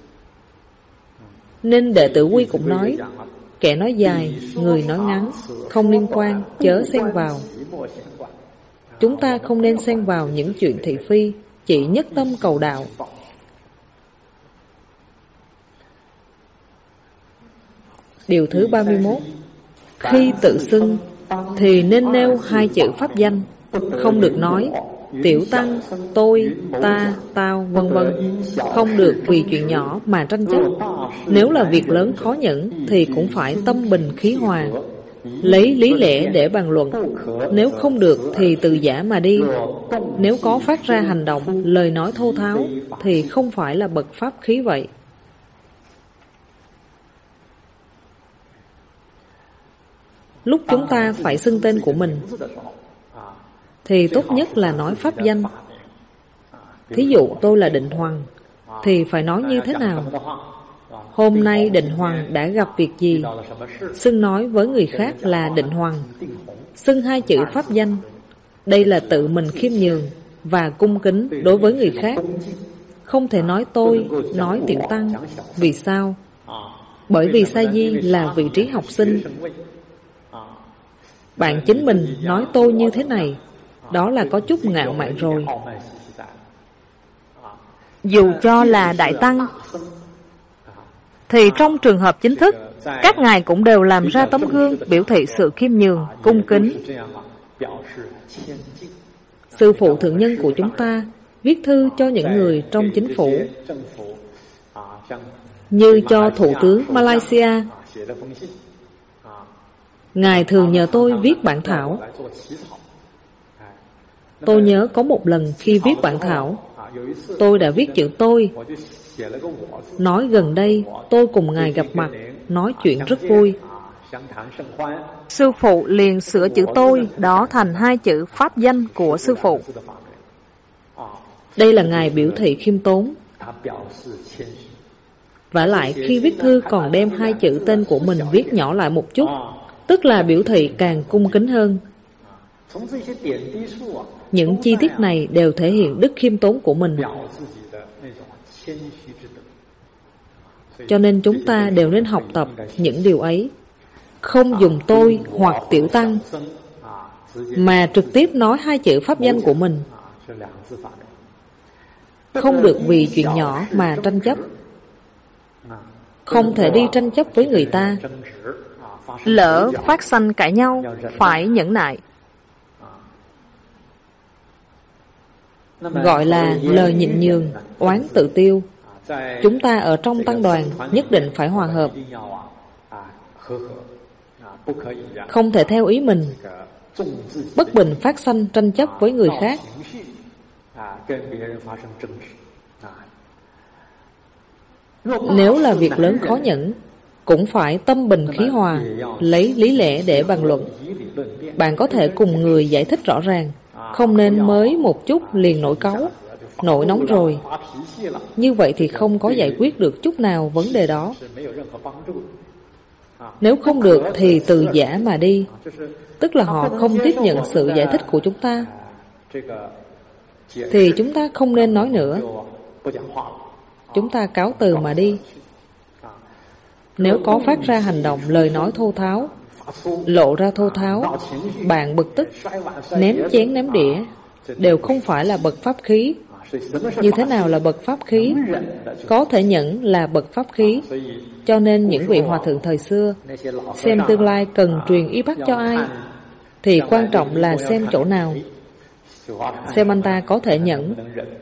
Nên đệ tử Quy cũng nói, kẻ nói dài, người nói ngắn, không liên quan, chớ xen vào. chúng ta không nên xen vào những chuyện thị phi, chỉ nhất tâm cầu đạo. Điều thứ 31. Khi tự xưng thì nên nêu 2 chữ pháp danh, không được nói tiểu tăng, tôi, ta, tao, vân vân. Không được vì chuyện nhỏ mà tranh chấp. Nếu là việc lớn khó nhẫn thì cũng phải tâm bình khí hòa, lấy lý lẽ để bàn luận. Nếu không được thì từ giả mà đi. Nếu có phát ra hành động, lời nói thô tháo thì không phải là bậc pháp khí vậy. Lúc chúng ta phải xưng tên của mình thì tốt nhất là nói pháp danh. Thí dụ tôi là Định Hoằng thì phải nói như thế nào? Hôm nay Định Hoằng đã gặp việc gì? Xưng nói với người khác là Định Hoằng. Xưng 2 chữ pháp danh. Đây là tự mình khiêm nhường và cung kính đối với người khác. Không thể nói tôi, nói tiểu tăng. Vì sao? Bởi vì sa di là vị trí học sinh. Bạn chính mình nói tôi như thế này, đó là có chút ngạo mạn rồi. Dù cho là đại tăng thì trong trường hợp chính thức, các ngài cũng đều làm ra tấm gương biểu thị sự khiêm nhường, cung kính. Sư phụ thượng nhân của chúng ta viết thư cho những người trong chính phủ, như cho Thủ tướng Malaysia. Ngài thường nhờ tôi viết bản thảo. Tôi nhớ có một lần khi viết bản thảo, tôi đã viết chữ tôi, nói gần đây tôi cùng Ngài gặp mặt, nói chuyện rất vui. Sư phụ liền sửa chữ tôi đó thành 2 chữ pháp danh của sư phụ. Đây là Ngài biểu thị khiêm tốn. Vả lại khi viết thư còn đem 2 chữ tên của mình viết nhỏ lại một chút, tức là biểu thị càng cung kính hơn. Những chi tiết này đều thể hiện đức khiêm tốn của mình. Cho nên chúng ta đều nên học tập những điều ấy. Không dùng tôi hoặc tiểu tăng, mà trực tiếp nói 2 chữ pháp danh của mình. Không được vì chuyện nhỏ mà tranh chấp. Không thể đi tranh chấp với người ta. Lỡ phát sanh cãi nhau, phải nhẫn nại. Gọi là lời nhịn nhường, oán tự tiêu. Chúng ta ở trong tăng đoàn nhất định phải hòa hợp. Không thể theo ý mình, bất bình phát sanh tranh chấp với người khác. Nếu là việc lớn khó nhẫn, cũng phải tâm bình khí hòa, lấy lý lẽ để bàn luận. Bạn có thể cùng người giải thích rõ ràng, không nên mới một chút liền nổi cáu, nổi nóng rồi. Như vậy thì không có giải quyết được chút nào vấn đề đó. Nếu không được thì từ giả mà đi, tức là họ không tiếp nhận sự giải thích của chúng ta, thì chúng ta không nên nói nữa. Chúng ta cáo từ mà đi. Nếu có phát ra hành động lời nói thô tháo, lộ ra thô tháo, bạn bực tức, ném chén ném đĩa, đều không phải là bậc pháp khí. Như thế nào là bậc pháp khí? Có thể nhẫn là bậc pháp khí. Cho nên những vị hòa thượng thời xưa xem tương lai cần truyền y bác cho ai thì quan trọng là xem chỗ nào, xem anh ta có thể nhẫn.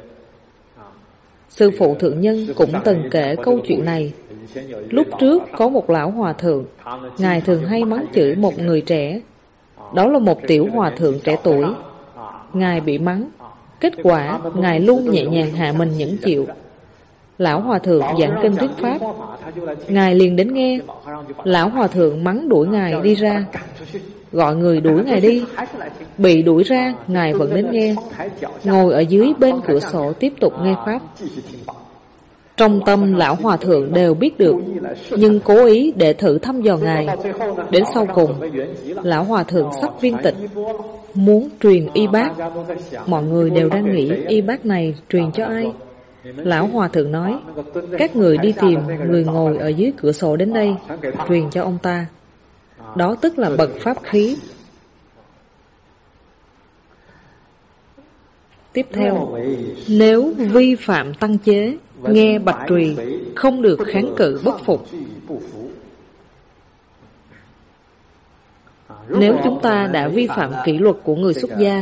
Sư phụ thượng nhân cũng từng kể câu chuyện này. Lúc trước có một lão hòa thượng, Ngài thường hay mắng chửi một người trẻ. Đó là một tiểu hòa thượng trẻ tuổi. Ngài bị mắng, kết quả Ngài luôn nhẹ nhàng hạ mình nhẫn chịu. Lão hòa thượng giảng kinh thuyết pháp, Ngài liền đến nghe. Lão hòa thượng mắng đuổi Ngài đi ra, gọi người đuổi Ngài đi. Bị đuổi ra, Ngài vẫn đến nghe, ngồi ở dưới bên cửa sổ tiếp tục nghe pháp. Trong tâm lão hòa thượng đều biết được, nhưng cố ý để thử thăm dò Ngài. Đến sau cùng, lão hòa thượng sắp viên tịch, muốn truyền y bác. Mọi người đều đang nghĩ y bác này truyền cho ai. Lão hòa thượng nói, các người đi tìm người ngồi ở dưới cửa sổ đến đây, truyền cho ông ta. Đó tức là bậc pháp khí. Tiếp theo, nếu vi phạm tăng chế, nghe bạch trùy, không được kháng cự bất phục. Nếu chúng ta đã vi phạm kỷ luật của người xuất gia,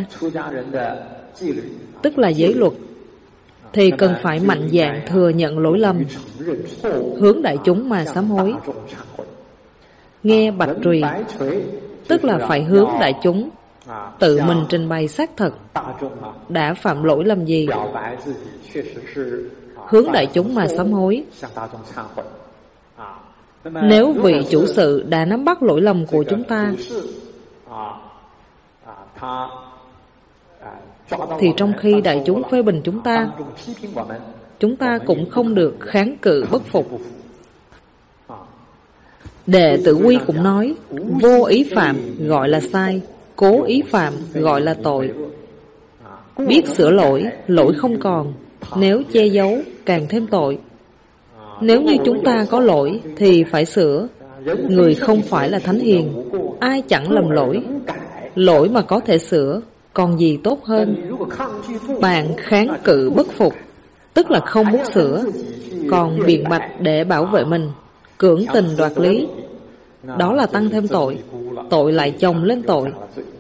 tức là giới luật, thì cần phải mạnh dạn thừa nhận lỗi lầm, hướng đại chúng mà sám hối. Nghe bạch trùy, tức là phải hướng đại chúng tự mình trình bày xác thực đã phạm lỗi lầm gì, hướng đại chúng mà sám hối. Nếu vị chủ sự đã nắm bắt lỗi lầm của chúng ta, thì trong khi đại chúng phê bình chúng ta cũng không được kháng cự bất phục. Đệ Tử Quy cũng nói, vô ý phạm gọi là sai, cố ý phạm gọi là tội. Biết sửa lỗi, lỗi không còn, nếu che giấu càng thêm tội. Nếu như chúng ta có lỗi thì phải sửa. Người không phải là thánh hiền, ai chẳng lầm lỗi. Lỗi mà có thể sửa, còn gì tốt hơn. Bạn kháng cự bất phục, tức là không muốn sửa, còn biện bạch để bảo vệ mình, cưỡng tình đoạt lý. Đó là tăng thêm tội, tội lại chồng lên tội.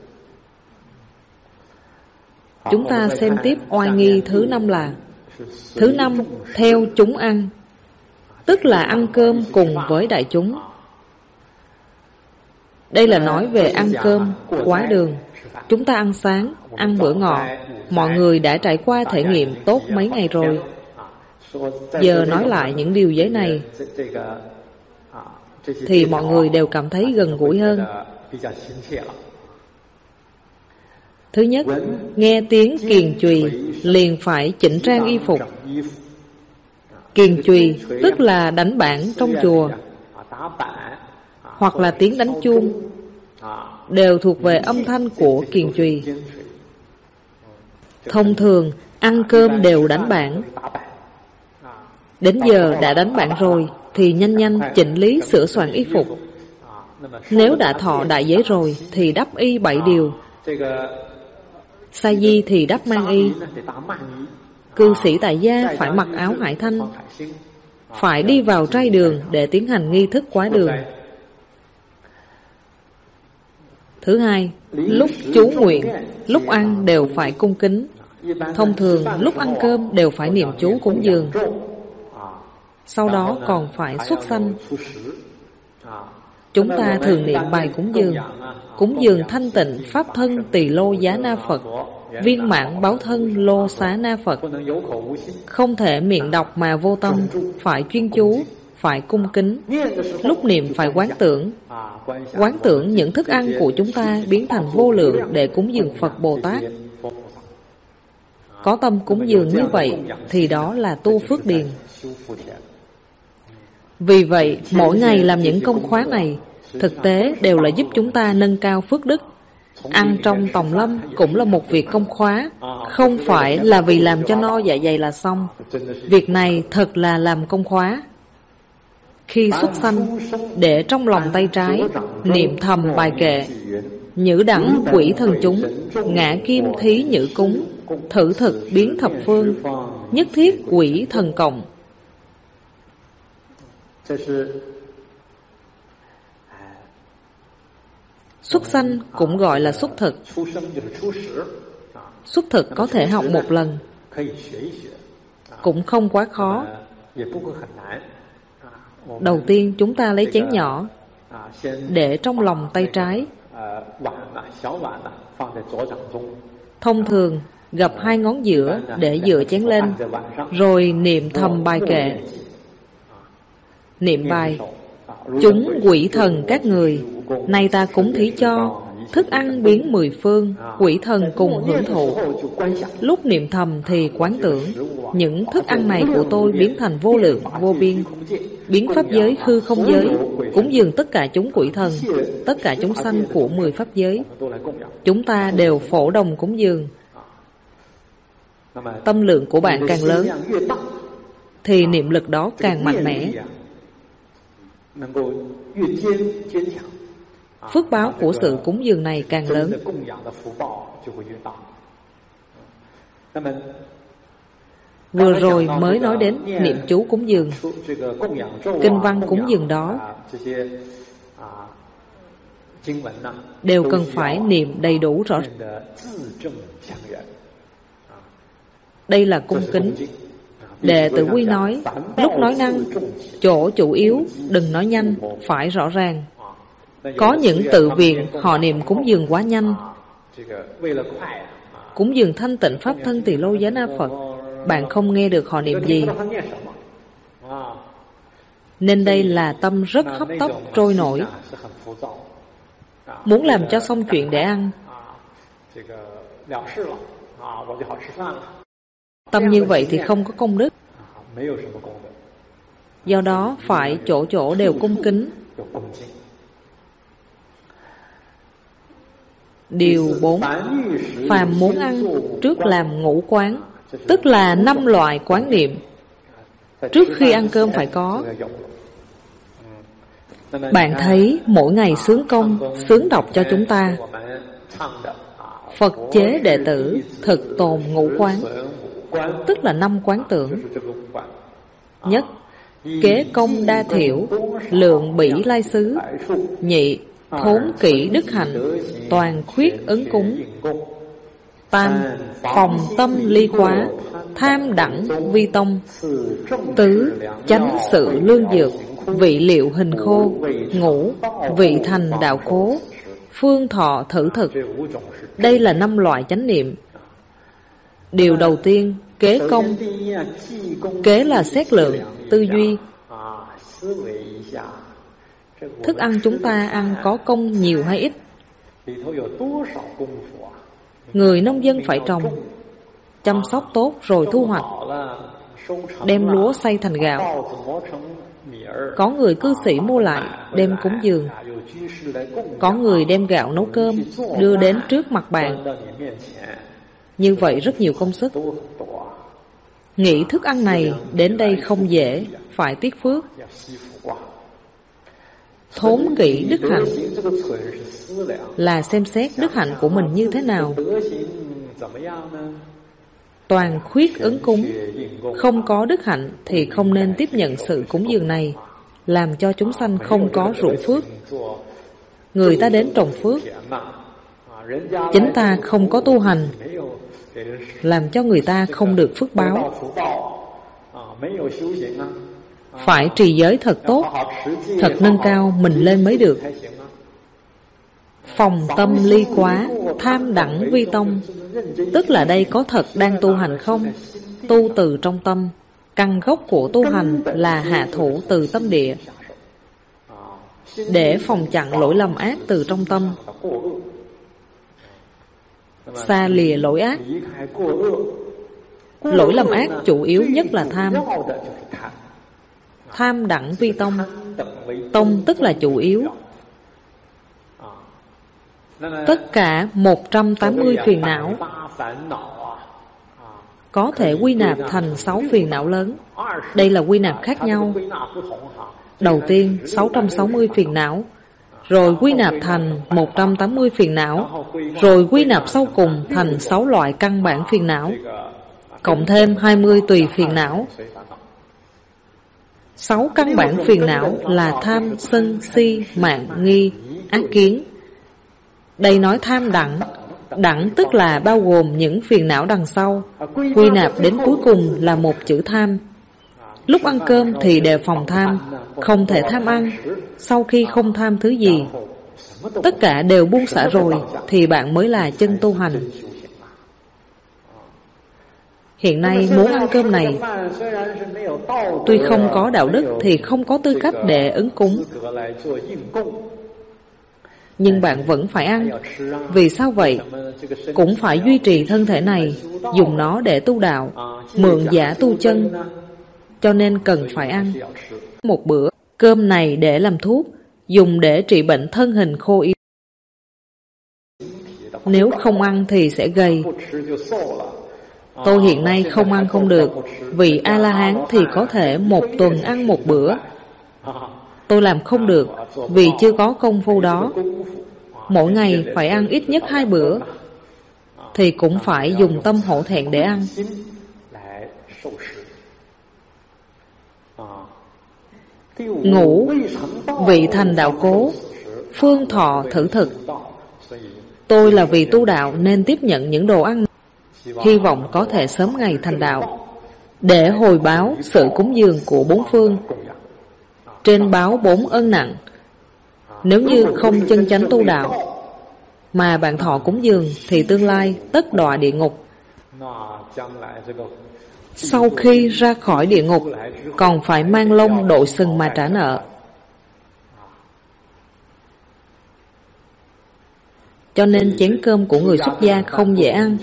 Chúng ta xem tiếp oai nghi thứ 5 là: thứ 5, theo chúng ăn, tức là ăn cơm cùng với đại chúng. Đây là nói về ăn cơm, quá đường. Chúng ta ăn sáng, ăn bữa ngọ, mọi người đã trải qua thể nghiệm tốt mấy ngày rồi. Giờ nói lại những điều giới này thì mọi người đều cảm thấy gần gũi hơn. Thứ nhất, nghe tiếng kiền chùy liền phải chỉnh trang y phục. Kiền chùy tức là đánh bảng trong chùa, hoặc là tiếng đánh chuông, đều thuộc về âm thanh của kiền chùy. Thông thường ăn cơm đều đánh bảng. Đến giờ đã đánh bảng rồi thì nhanh nhanh chỉnh lý sửa soạn y phục. Nếu đã thọ đại giới rồi thì đắp y 7 điều. Sa di thì đắp mang y. Cư sĩ tại gia phải mặc áo hải thanh, phải đi vào trai đường để tiến hành nghi thức quá đường. Thứ hai, lúc chú nguyện, lúc ăn đều phải cung kính. Thông thường lúc ăn cơm đều phải niệm chú cúng dường, sau đó còn phải xuất sanh. Chúng ta thường niệm bài cúng dường thanh tịnh pháp thân tỳ lô giá na Phật, viên mãn báo thân lô xá na Phật. Không thể miệng đọc mà vô tâm, phải chuyên chú, phải cung kính. Lúc niệm phải quán tưởng những thức ăn của chúng ta biến thành vô lượng để cúng dường Phật Bồ Tát. Có tâm cúng dường như vậy thì đó là tu phước điền. Vì vậy, mỗi ngày làm những công khóa này, thực tế đều là giúp chúng ta nâng cao phước đức. Ăn trong tòng lâm cũng là một việc công khóa, không phải là vì làm cho no dạ dày là xong. Việc này thật là làm công khóa. Khi xuất sanh, để trong lòng tay trái, niệm thầm bài kệ: Nhữ đẳng quỷ thần chúng, ngã kim thí nhữ cúng, thử thực biến thập phương, nhất thiết quỷ thần cộng. Xuất sanh cũng gọi là xuất thực. Xuất thực có thể học một lần, cũng không quá khó. Đầu tiên chúng ta lấy chén nhỏ, để trong lòng tay trái. Thông thường gập 2 ngón giữa để dựa chén lên, rồi niệm thầm bài kệ. Niệm bài: Chúng quỷ thần các người, nay ta cúng thí cho, thức ăn biến 10 phương, quỷ thần cùng hưởng thụ. Lúc niệm thầm thì quán tưởng những thức ăn này của tôi biến thành vô lượng, vô biên, biến pháp giới hư không giới, cúng dường tất cả chúng quỷ thần, tất cả chúng sanh của 10 pháp giới. Chúng ta đều phổ đồng cúng dường. Tâm lượng của bạn càng lớn thì niệm lực đó càng mạnh mẽ. Phước báo của sự cúng dường này càng lớn. Vừa rồi mới nói đến niệm chú cúng dường, kinh văn cúng dường đó đều cần phải niệm đầy đủ rõ. Đây là cung kính. Đệ tử Quy nói, lúc nói năng, chỗ chủ yếu đừng nói nhanh, phải rõ ràng. Có những tự viện họ niệm cúng dường quá nhanh. Cúng dường thanh tịnh pháp thân Tỳ Lô Giá Na Phật, bạn không nghe được họ niệm gì. Nên đây là tâm rất hấp tấp trôi nổi, muốn làm cho xong chuyện để ăn. Tâm như vậy thì không có công đức. Do đó phải chỗ chỗ đều cung kính. Điều 4. Phàm muốn ăn, trước làm ngũ quán, tức là 5 loại quán niệm. Trước khi ăn cơm phải có. Bạn thấy mỗi ngày sướng công, sướng đọc cho chúng ta. Phật chế đệ tử thực tồn ngũ quán, tức là 5 quán tưởng. Nhất, kế công đa thiểu, lượng bỉ lai xứ. Nhị, thốn kỹ đức hạnh, toàn khuyết ứng cúng. Tam, phòng tâm ly khóa, tham đẳng vi tông. Tứ, chánh sự lương dược, vị liệu hình khô. Ngũ, vị thành đạo cố, phương thọ thử thực. Đây là 5 loại chánh niệm. Điều đầu tiên, kế công. Kế là xét lượng, tư duy. Thức ăn chúng ta ăn có công nhiều hay ít? Người nông dân phải trồng, chăm sóc tốt rồi thu hoạch, đem lúa xay thành gạo. Có người cư sĩ mua lại, đem cúng dường. Có người đem gạo nấu cơm, đưa đến trước mặt bạn. Như vậy rất nhiều công sức. Nghĩ thức ăn này đến đây không dễ, phải tiếc phước. Thốn kỹ đức hạnh là xem xét đức hạnh của mình như thế nào. Toàn khuyết ứng cúng. Không có đức hạnh thì không nên tiếp nhận sự cúng dường này, làm cho chúng sanh không có ruộng phước. Người ta đến trồng phước, chính ta không có tu hành, làm cho người ta không được phước báo. Phải trì giới thật tốt, thật nâng cao mình lên mới được. Phòng tâm ly quá, tham đẳng vi tông, tức là đây có thật đang tu hành không? Tu từ trong tâm. Căn gốc của tu hành là hạ thủ từ tâm địa, để phòng chặn lỗi lầm ác từ trong tâm, xa lìa lỗi ác. Lỗi lầm ác chủ yếu nhất là tham. Tham đẳng vi tông. Tông tức là chủ yếu. Tất cả 180 phiền não có thể quy nạp thành 6 phiền não lớn. Đây là quy nạp khác nhau. Đầu tiên 660 phiền não, rồi quy nạp thành 180 phiền não, rồi quy nạp sau cùng thành 6 loại căn bản phiền não, cộng thêm 20 tùy phiền não. 6 căn bản phiền não là tham, sân, si, mạn, nghi, ác kiến. Đây nói tham đẳng. Đẳng tức là bao gồm những phiền não đằng sau, quy nạp đến cuối cùng là một chữ tham. Lúc ăn cơm thì đề phòng tham, không thể tham ăn. Sau khi không tham thứ gì, tất cả đều buông xả rồi, thì bạn mới là chân tu hành. Hiện nay muốn ăn cơm này, tuy không có đạo đức thì không có tư cách để ứng cúng, nhưng bạn vẫn phải ăn. Vì sao vậy? Cũng phải duy trì thân thể này, dùng nó để tu đạo, mượn giả tu chân, cho nên cần phải ăn. Một bữa cơm này để làm thuốc, dùng để trị bệnh thân hình khô yếu. Nếu không ăn thì sẽ gầy. Tôi hiện nay không ăn không được, vì A-la-hán thì có thể 1 tuần ăn 1 bữa. Tôi làm không được, vì chưa có công phu đó. Mỗi ngày phải ăn ít nhất 2 bữa. thì cũng phải dùng tâm hổ thẹn để ăn. Ngũ, vị thành đạo cố, phương thọ thử thực. Tôi là vì tu đạo nên tiếp nhận những đồ ăn, hy vọng có thể sớm ngày thành đạo, để hồi báo sự cúng dường của bốn phương, trên báo bốn ân nặng. Nếu như không chân chánh tu đạo mà bạn thọ cúng dường thì tương lai tất đọa địa ngục. Sau khi ra khỏi địa ngục còn phải mang lông đội sừng mà trả nợ. Cho nên chén cơm của người xuất gia không dễ ăn.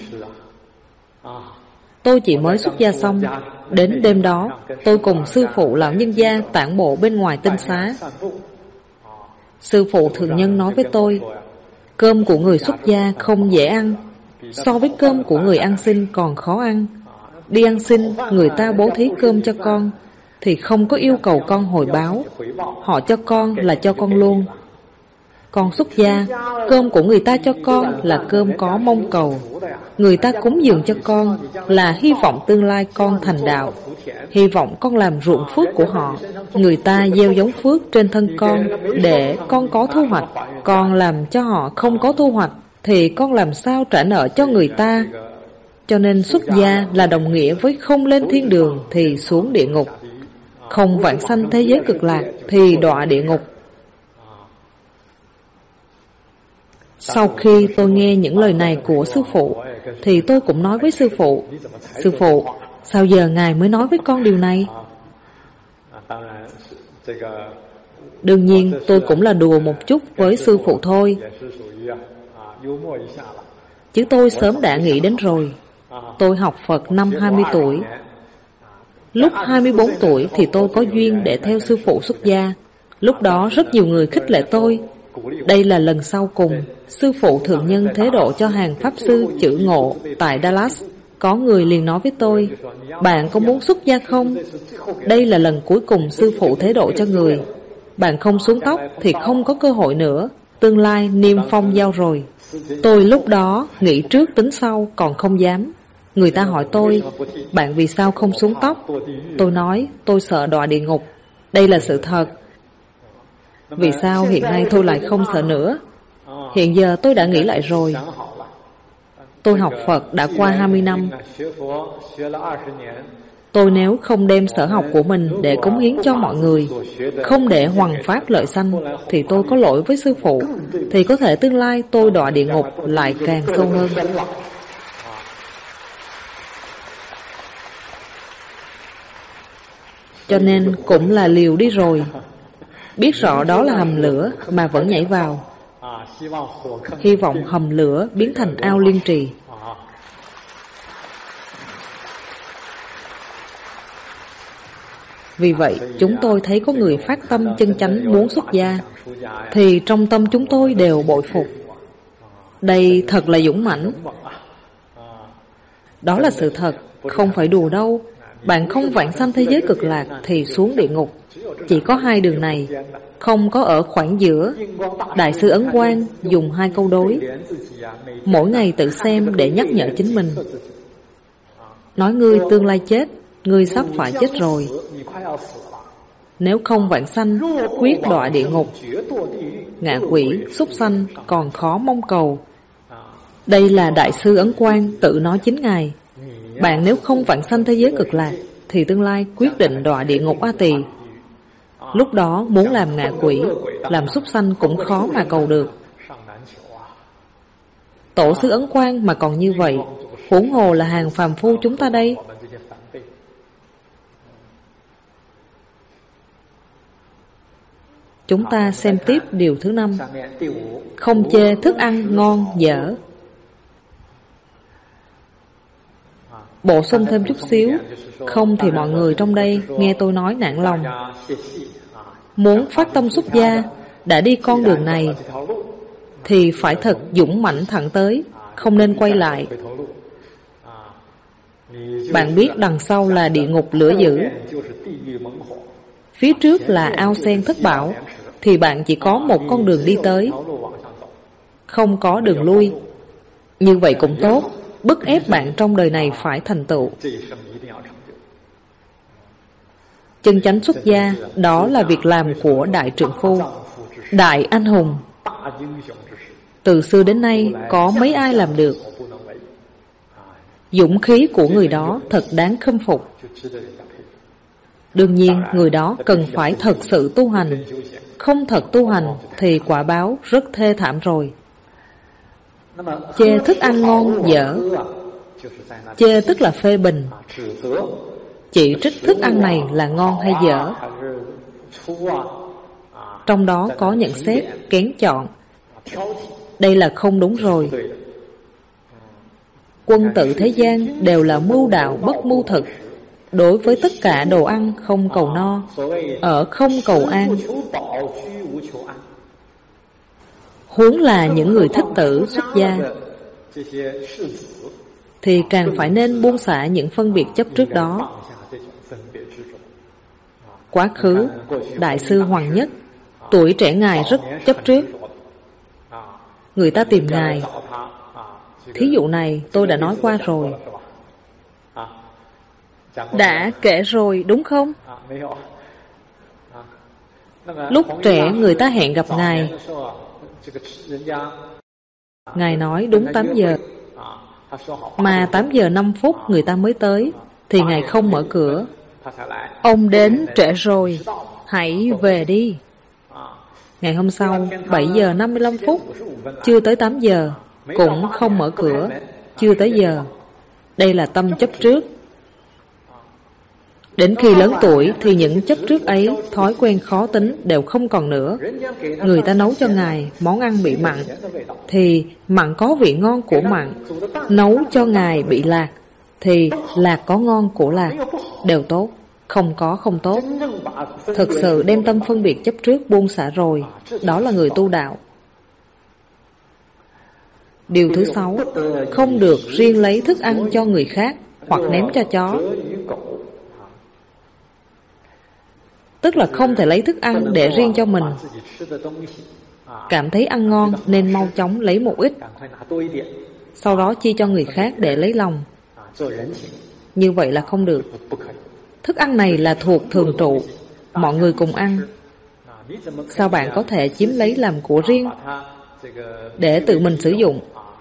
Tôi chỉ mới xuất gia xong, đến đêm đó tôi cùng sư phụ lão nhân gia tản bộ bên ngoài tinh xá. Sư phụ thượng nhân nói với tôi, cơm của người xuất gia không dễ ăn, so với cơm của người ăn xin còn khó ăn. Đi ăn xin, người ta bố thí cơm cho con thì không có yêu cầu con hồi báo, họ cho con là cho con luôn. Con xuất gia, cơm của người ta cho con là cơm có mong cầu. Người ta cúng dường cho con là hy vọng tương lai con thành đạo, hy vọng con làm ruộng phước của họ. Người ta gieo giống phước trên thân con để con có thu hoạch. Con làm cho họ không có thu hoạch thì con làm sao trả nợ cho người ta? Cho nên xuất gia là đồng nghĩa với không lên thiên đường thì xuống địa ngục, không vãng sanh thế giới cực lạc thì đọa địa ngục. Sau khi tôi nghe những lời này của sư phụ thì tôi cũng nói với sư phụ, sư phụ, sao giờ ngài mới nói với con điều này? Đương nhiên tôi cũng là đùa một chút với sư phụ thôi, chứ tôi sớm đã nghĩ đến rồi. Tôi học Phật năm 20 tuổi. Lúc 24 tuổi thì tôi có duyên để theo sư phụ xuất gia. Lúc đó rất nhiều người khích lệ tôi. Đây là lần sau cùng sư phụ thượng nhân thế độ cho hàng pháp sư chữ Ngộ tại Dallas. Có người liền nói với tôi, bạn có muốn xuất gia không? Đây là lần cuối cùng sư phụ thế độ cho người. Bạn không xuống tóc thì không có cơ hội nữa. Tương lai niêm phong giao rồi. Tôi lúc đó nghĩ trước tính sau còn không dám. Người ta hỏi tôi, bạn vì sao không xuống tóc? Tôi nói, tôi sợ đọa địa ngục. Đây là sự thật. Vì sao hiện nay tôi lại không sợ nữa? Hiện giờ tôi đã nghĩ lại rồi. Tôi học Phật đã qua 20 năm. Tôi nếu không đem sở học của mình để cống hiến cho mọi người, không để hoằng pháp lợi sanh, thì tôi có lỗi với sư phụ, thì có thể tương lai tôi đọa địa ngục lại càng sâu hơn. Cho nên cũng là liều đi rồi. Biết rõ đó là hầm lửa mà vẫn nhảy vào. Hy vọng hầm lửa biến thành ao liên trì. Vì vậy, chúng tôi thấy có người phát tâm chân chánh muốn xuất gia, thì trong tâm chúng tôi đều bội phục. Đây thật là dũng mãnh. Đó là sự thật, không phải đùa đâu. Bạn không vãng sanh thế giới cực lạc thì xuống địa ngục. Chỉ có hai đường này, không có ở khoảng giữa. Đại sư Ấn Quang dùng hai câu đối, mỗi ngày tự xem để nhắc nhở chính mình. Nói ngươi tương lai chết, ngươi sắp phải chết rồi. Nếu không vãng sanh, quyết đọa địa ngục. Ngạ quỷ, súc sanh còn khó mong cầu. Đây là Đại sư Ấn Quang tự nói chính ngài. Bạn nếu không vãng sanh thế giới cực lạc thì tương lai quyết định đọa địa ngục A Tỳ. Lúc đó muốn làm ngạ quỷ, làm súc sanh cũng khó mà cầu được. Tổ sư Ấn Quang mà còn như vậy, huống hồ là hàng phàm phu chúng ta đây. Chúng ta xem tiếp điều thứ 5. Không chê thức ăn ngon dở. Bổ sung thêm chút xíu, không thì mọi người trong đây nghe tôi nói nản lòng. Muốn phát tâm xuất gia, đã đi con đường này thì phải thật dũng mãnh thẳng tới, không nên quay lại. Bạn biết đằng sau là địa ngục lửa dữ, phía trước là ao sen thất bảo, thì bạn chỉ có một con đường đi tới, không có đường lui. Như vậy cũng tốt, bức ép bạn trong đời này phải thành tựu. Chân chánh xuất gia, đó là việc làm của đại trượng phu, đại anh hùng. Từ xưa đến nay, có mấy ai làm được. Dũng khí của người đó thật đáng khâm phục. Đương nhiên, người đó cần phải thật sự tu hành. Không thật tu hành thì quả báo rất thê thảm rồi. Chê thức ăn ngon dở. Chê tức là phê bình, chỉ trích thức ăn này là ngon hay dở. Trong đó có nhận xét, kén chọn. Đây là không đúng rồi. Quân tử thế gian đều là mưu đạo bất mưu thực. Đối với tất cả đồ ăn không cầu no, ở không cầu an. Huống là những người thích tử xuất gia thì càng phải nên buông xả những phân biệt chấp trước đó. Quá khứ, Đại sư Hoàng Nhất, tuổi trẻ Ngài rất chấp trước. Người ta tìm Ngài. Thí dụ này tôi đã nói qua rồi. Đã kể rồi đúng không? Lúc trẻ người ta hẹn gặp Ngài. Ngài nói đúng 8 giờ. Mà 8 giờ 5 phút người ta mới tới, thì Ngài không mở cửa. Ông đến trễ rồi, hãy về đi. Ngày hôm sau 7 giờ 55 phút, chưa tới 8 giờ, cũng không mở cửa, chưa tới giờ. Đây là tâm chấp trước. Đến khi lớn tuổi thì những chấp trước ấy, thói quen khó tính đều không còn nữa. Người ta nấu cho Ngài món ăn bị mặn, thì mặn có vị ngon của mặn. Nấu cho Ngài bị lạc, thì lạc có ngon của lạc. Đều tốt, không có không tốt. Thực sự đem tâm phân biệt chấp trước buông xả rồi, đó là người tu đạo. Điều thứ 6, không được riêng lấy thức ăn cho người khác hoặc ném cho chó. Tức là không thể lấy thức ăn để riêng cho mình. Cảm thấy ăn ngon nên mau chóng lấy một ít, sau đó chia cho người khác để lấy lòng. Như vậy là không được. Thức ăn này là thuộc thường trụ, mọi người cùng ăn. Sao bạn có thể chiếm lấy làm của riêng để tự mình sử dụng?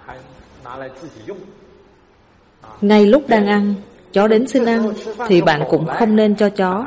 Ngay lúc đang ăn, chó đến xin ăn, thì bạn cũng không nên cho chó.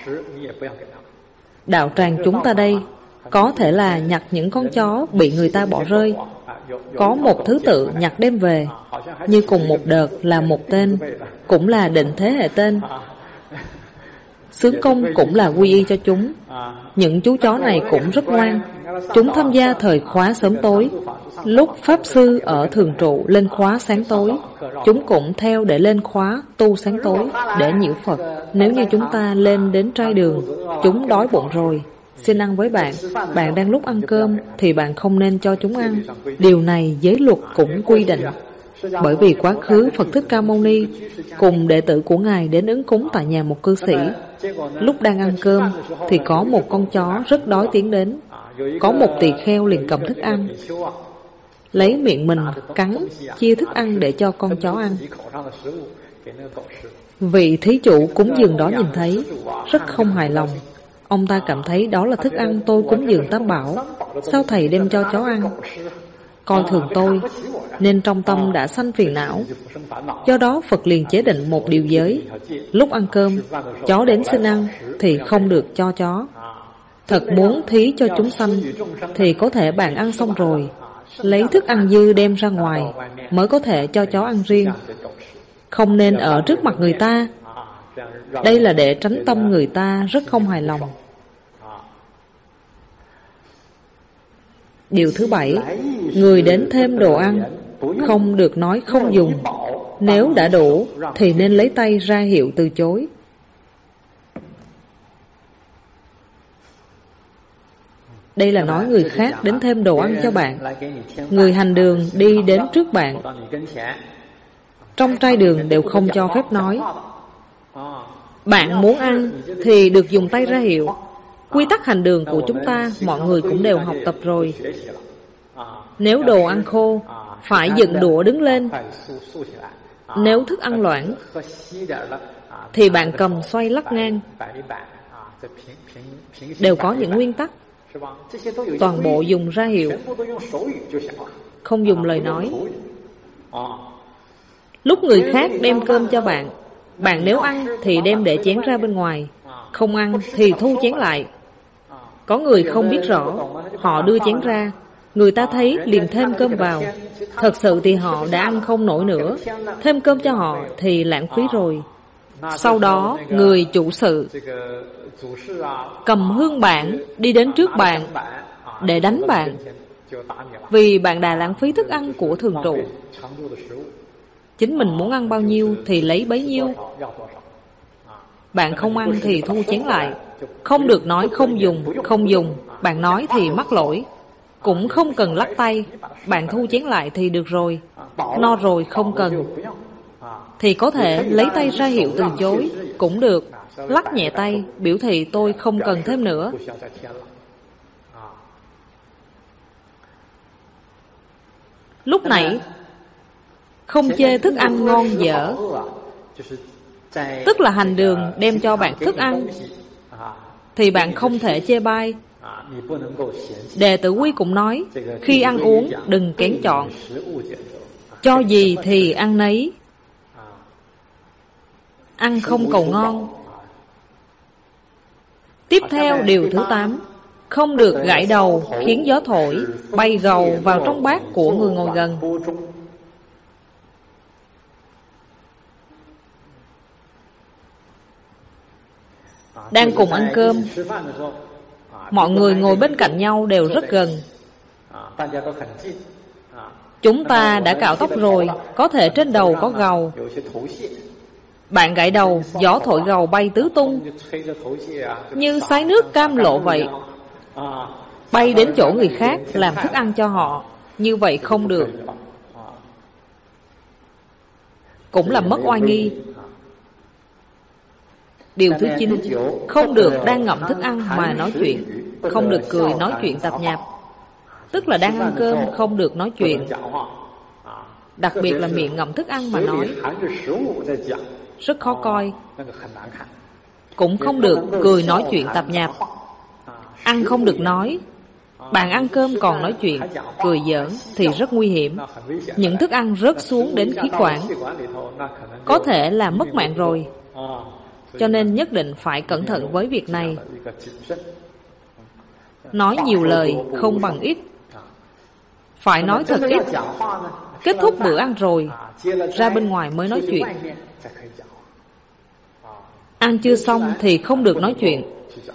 Đạo tràng chúng ta đây có thể là nhặt những con chó bị người ta bỏ rơi, có một thứ tự nhặt đem về, như cùng một đợt là một tên, cũng là định thế hệ tên. Xướng công cũng là quy y cho chúng. Những chú chó này cũng rất ngoan. Chúng tham gia thời khóa sớm tối. Lúc Pháp Sư ở thường trụ lên khóa sáng tối, chúng cũng theo để lên khóa tu sáng tối để nhiễu Phật. Nếu như chúng ta lên đến trai đường, chúng đói bụng rồi, xin ăn với bạn, bạn đang lúc ăn cơm thì bạn không nên cho chúng ăn. Điều này giới luật cũng quy định. Bởi vì quá khứ Phật Thích Ca Mâu Ni cùng đệ tử của Ngài đến ứng cúng tại nhà một cư sĩ. Lúc đang ăn cơm thì có một con chó rất đói tiến đến. Có một tỳ kheo liền cầm thức ăn, lấy miệng mình cắn, chia thức ăn để cho con chó ăn. Vị thí chủ cúng dường đó nhìn thấy, rất không hài lòng. Ông ta cảm thấy đó là thức ăn tôi cúng dường Tam Bảo, sao thầy đem cho chó ăn? Coi thường tôi, nên trong tâm đã sanh phiền não. Do đó Phật liền chế định một điều giới. Lúc ăn cơm, chó đến xin ăn thì không được cho chó. Thật muốn thí cho chúng sanh thì có thể bạn ăn xong rồi, lấy thức ăn dư đem ra ngoài mới có thể cho chó ăn riêng. Không nên ở trước mặt người ta. Đây là để tránh tâm người ta rất không hài lòng. Điều thứ 7, người đến thêm đồ ăn không được nói không dùng. Nếu đã đủ thì nên lấy tay ra hiệu từ chối. Đây là nói người khác đến thêm đồ ăn cho bạn. Người hành đường đi đến trước bạn. Trong trai đường đều không cho phép nói. Bạn muốn ăn thì được dùng tay ra hiệu. Quy tắc hành đường của chúng ta mọi người cũng đều học tập rồi. Nếu đồ ăn khô phải dựng đũa đứng lên. Nếu thức ăn loãng thì bạn cầm xoay lắc ngang. Đều có những nguyên tắc. Toàn bộ dùng ra hiệu, không dùng lời nói. Lúc người khác đem cơm cho bạn, bạn nếu ăn thì đem để chén ra bên ngoài, không ăn thì thu chén lại. Có người không biết rõ, họ đưa chén ra, người ta thấy liền thêm cơm vào. Thật sự thì họ đã ăn không nổi nữa, thêm cơm cho họ thì lãng phí rồi. Sau đó người chủ sự cầm hương bảng đi đến trước bạn để đánh bạn, vì bạn đã lãng phí thức ăn của thường trụ. Chính mình muốn ăn bao nhiêu thì lấy bấy nhiêu. Bạn không ăn thì thu chén lại. Không được nói không dùng. Bạn nói thì mắc lỗi. Cũng không cần lắc tay, bạn thu chén lại thì được rồi. No rồi không cần thì có thể lấy tay ra hiệu từ chối cũng được. Lắc nhẹ tay biểu thị tôi không cần thêm nữa. Lúc nãy không chê thức ăn ngon dở, tức là hành đường đem cho bạn thức ăn, thì bạn không thể chê bai. Đệ Tử Quy cũng nói, khi ăn uống đừng kén chọn, cho gì thì ăn nấy, ăn không cầu ngon. Tiếp theo điều thứ 8, không được gãi đầu khiến gió thổi bay gầu vào trong bát của người ngồi gần. Đang cùng ăn cơm, mọi người ngồi bên cạnh nhau đều rất gần. Chúng ta đã cạo tóc rồi, có thể trên đầu có gầu. Bạn gãi đầu, gió thổi gầu bay tứ tung, như xáy nước cam lộ vậy, bay đến chỗ người khác làm thức ăn cho họ. Như vậy không được, cũng là mất oai nghi. Điều thứ 9, không được đang ngậm thức ăn mà nói chuyện. Không được cười nói chuyện tạp nhạp, tức là đang ăn cơm không được nói chuyện, đặc biệt là miệng ngậm thức ăn mà nói, rất khó coi. Cũng không được cười nói chuyện tạp nhạp. Ăn không được nói. Bạn ăn cơm còn nói chuyện, cười giỡn thì rất nguy hiểm. Những thức ăn rớt xuống đến khí quản, có thể là mất mạng rồi. Cho nên nhất định phải cẩn thận với việc này. Nói nhiều lời không bằng ít, phải nói thật ít. Kết thúc bữa ăn rồi, ra bên ngoài mới nói chuyện. Ăn chưa xong thì không được nói chuyện.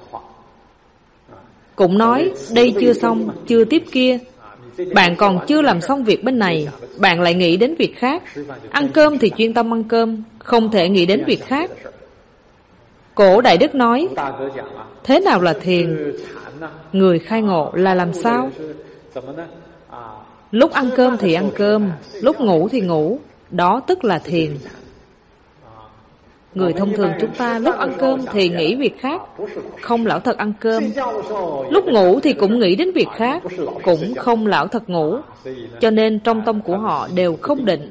Cũng nói đây chưa xong, chưa tiếp kia. Bạn còn chưa làm xong việc bên này, bạn lại nghĩ đến việc khác. Ăn cơm thì chuyên tâm ăn cơm, không thể nghĩ đến việc khác. Cổ Đại Đức nói, thế nào là thiền? Người khai ngộ là làm sao? Lúc ăn cơm thì ăn cơm, lúc ngủ thì ngủ, đó tức là thiền. Người thông thường chúng ta lúc ăn cơm thì nghĩ việc khác, không lão thật ăn cơm. Lúc ngủ thì cũng nghĩ đến việc khác, cũng không lão thật ngủ. Cho nên trong tâm của họ đều không định.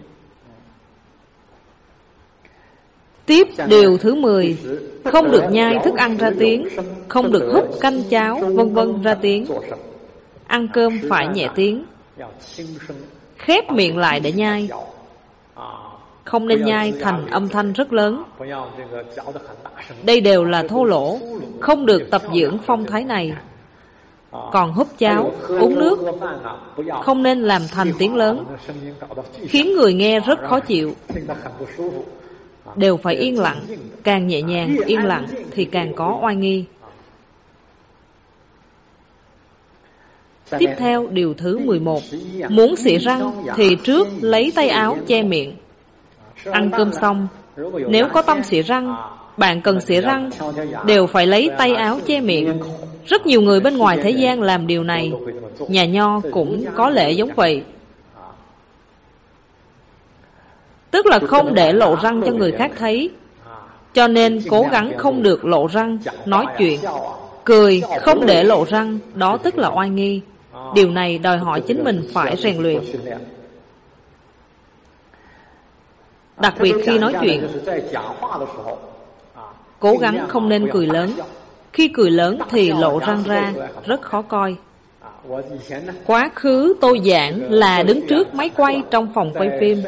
Tiếp điều thứ 10, không được nhai thức ăn ra tiếng, không được húp canh cháo vân vân ra tiếng. Ăn cơm phải nhẹ tiếng, khép miệng lại để nhai. Không nên nhai thành âm thanh rất lớn. Đây đều là thô lỗ, không được tập dưỡng phong thái này. Còn húp cháo, uống nước, không nên làm thành tiếng lớn, khiến người nghe rất khó chịu. Đều phải yên lặng, càng nhẹ nhàng, yên lặng thì càng có oai nghi. Tiếp theo điều thứ 11, muốn xị răng thì trước lấy tay áo che miệng. Ăn cơm xong, nếu có tâm xị răng, bạn cần xị răng, đều phải lấy tay áo che miệng. Rất nhiều người bên ngoài thế gian làm điều này. Nhà Nho cũng có lễ giống vậy, tức là không để lộ răng cho người khác thấy. Cho nên cố gắng không được lộ răng, nói chuyện, cười không để lộ răng, đó tức là oai nghi. Điều này đòi hỏi chính mình phải rèn luyện. Đặc biệt khi nói chuyện, cố gắng không nên cười lớn. Khi cười lớn thì lộ răng ra, rất khó coi. Quá khứ tôi giảng là đứng trước máy quay trong phòng quay phim.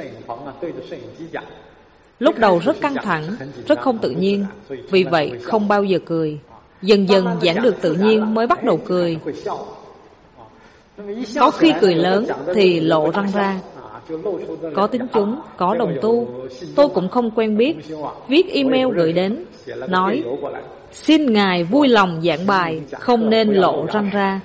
Lúc đầu rất căng thẳng, rất không tự nhiên, vì vậy không bao giờ cười. Dần dần giảng được tự nhiên mới bắt đầu cười. Có khi cười lớn thì lộ răng ra. Có tín chúng, có đồng tu, tôi cũng không quen biết, viết email gửi đến, nói xin Ngài vui lòng giảng bài, không nên lộ răng ra.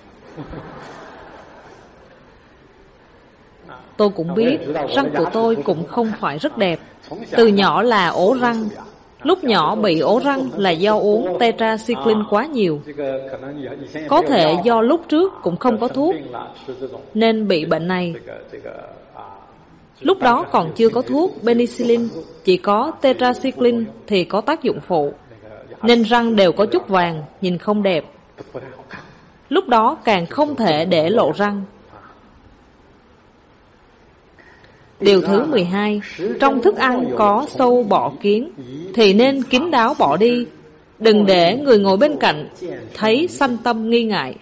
Tôi cũng biết răng của tôi cũng không phải rất đẹp. Từ nhỏ là ố răng. Lúc nhỏ bị ố răng là do uống tetracycline quá nhiều. Có thể do lúc trước cũng không có thuốc nên bị bệnh này. Lúc đó còn chưa có thuốc penicillin, chỉ có tetracycline thì có tác dụng phụ, nên răng đều có chút vàng, nhìn không đẹp. Lúc đó càng không thể để lộ răng. Điều thứ 12, trong thức ăn có sâu bọ kiến thì nên kín đáo bỏ đi, đừng để người ngồi bên cạnh thấy sanh tâm nghi ngại.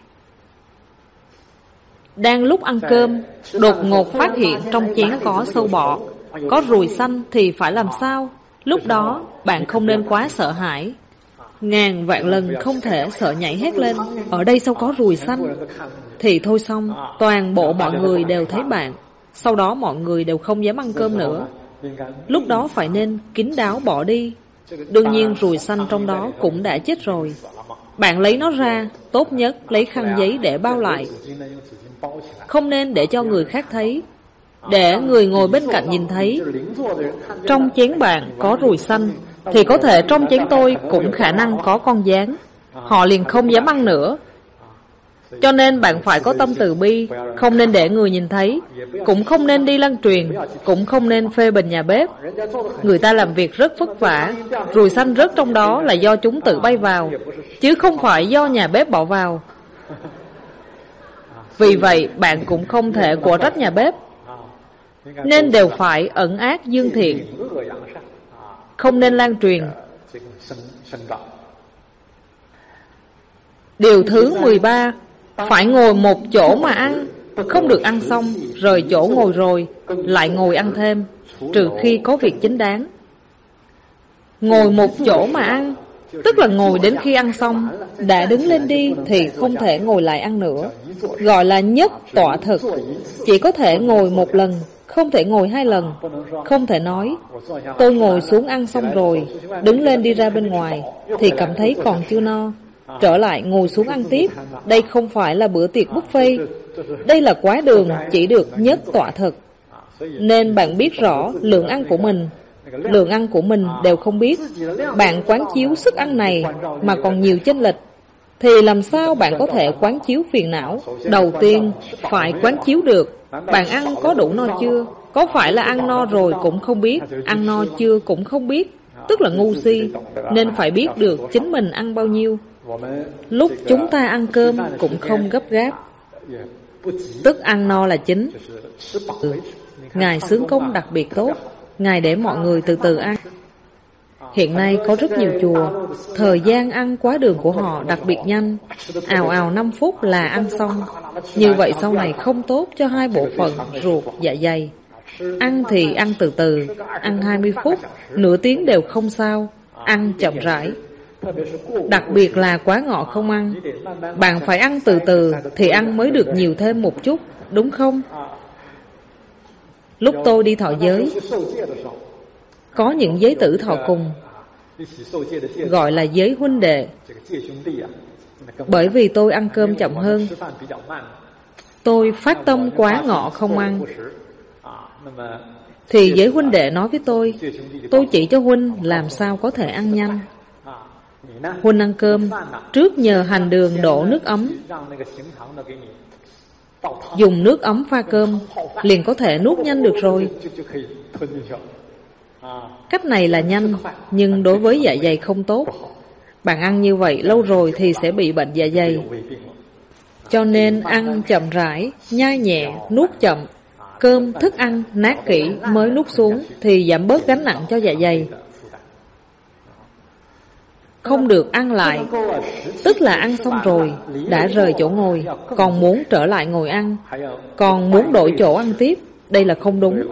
Đang lúc ăn cơm, đột ngột phát hiện trong chén có sâu bọ, có ruồi xanh thì phải làm sao? Lúc đó bạn không nên quá sợ hãi. Ngàn vạn lần không thể sợ nhảy hét lên, ở đây sao có ruồi xanh? Thì thôi xong, toàn bộ mọi người đều thấy bạn. Sau đó mọi người đều không dám ăn cơm nữa. Lúc đó phải nên kín đáo bỏ đi. Đương nhiên ruồi xanh trong đó cũng đã chết rồi. Bạn lấy nó ra, tốt nhất lấy khăn giấy để bao lại. Không nên để cho người khác thấy, để người ngồi bên cạnh nhìn thấy. Trong chén bạn có ruồi xanh thì có thể trong chén tôi cũng khả năng có con gián. Họ liền không dám ăn nữa. Cho nên bạn phải có tâm từ bi, không nên để người nhìn thấy, cũng không nên đi lan truyền, cũng không nên phê bình nhà bếp. Người ta làm việc rất vất vả, ruồi xanh rớt trong đó là do chúng tự bay vào, chứ không phải do nhà bếp bỏ vào. Vì vậy bạn cũng không thể của trách nhà bếp, nên đều phải ẩn ác dương thiện, không nên lan truyền. Điều thứ 13, phải ngồi một chỗ mà ăn, không được ăn xong rời chỗ ngồi rồi lại ngồi ăn thêm, trừ khi có việc chính đáng. Ngồi một chỗ mà ăn tức là ngồi đến khi ăn xong, đã đứng lên đi thì không thể ngồi lại ăn nữa, gọi là nhất tọa thực. Chỉ có thể ngồi một lần, không thể ngồi 2 lần. Không thể nói tôi ngồi xuống ăn xong rồi, đứng lên đi ra bên ngoài thì cảm thấy còn chưa no, trở lại ngồi xuống ăn tiếp. Đây không phải là bữa tiệc buffet, đây là quá đường, chỉ được nhất tọa thực. Nên bạn biết rõ lượng ăn của mình. Lượng ăn của mình đều không biết. Bạn quán chiếu sức ăn này mà còn nhiều chênh lệch, thì làm sao bạn có thể quán chiếu phiền não? Đầu tiên phải quán chiếu được bạn ăn có đủ no chưa. Có phải là ăn no rồi cũng không biết, ăn no chưa cũng không biết, tức là ngu si. Nên phải biết được chính mình ăn bao nhiêu. Lúc chúng ta ăn cơm cũng không gấp gáp, tức ăn no là chính. Ngài xướng công đặc biệt tốt, Ngài để mọi người từ từ ăn. Hiện nay có rất nhiều chùa, thời gian ăn quá đường của họ đặc biệt nhanh, ào ào 5 phút là ăn xong. Như vậy sau này không tốt cho 2 bộ phận ruột, dạ dày. Ăn thì ăn từ từ, ăn 20 phút, nửa tiếng đều không sao, ăn chậm rãi. Đặc biệt là quá ngọ không ăn. Bạn phải ăn từ từ thì ăn mới được nhiều thêm một chút, đúng không? Lúc tôi đi thọ giới, có những giới tử thọ cùng, gọi là giới huynh đệ. Bởi vì tôi ăn cơm chậm hơn, tôi phát tâm quá ngọ không ăn, thì giới huynh đệ nói với tôi chỉ cho huynh làm sao có thể ăn nhanh. Huynh ăn cơm, trước nhờ hành đường đổ nước ấm, dùng nước ấm pha cơm, liền có thể nuốt nhanh được rồi. Cách này là nhanh, nhưng đối với dạ dày không tốt. Bạn ăn như vậy lâu rồi thì sẽ bị bệnh dạ dày. Cho nên ăn chậm rãi, nhai nhẹ, nuốt chậm, Cơm, thức ăn, nát kỹ mới nuốt xuống thì giảm bớt gánh nặng cho dạ dày. Không được ăn lại, tức là ăn xong rồi, đã rời chỗ ngồi, còn muốn trở lại ngồi ăn, còn muốn đổi chỗ ăn tiếp, đây là không đúng.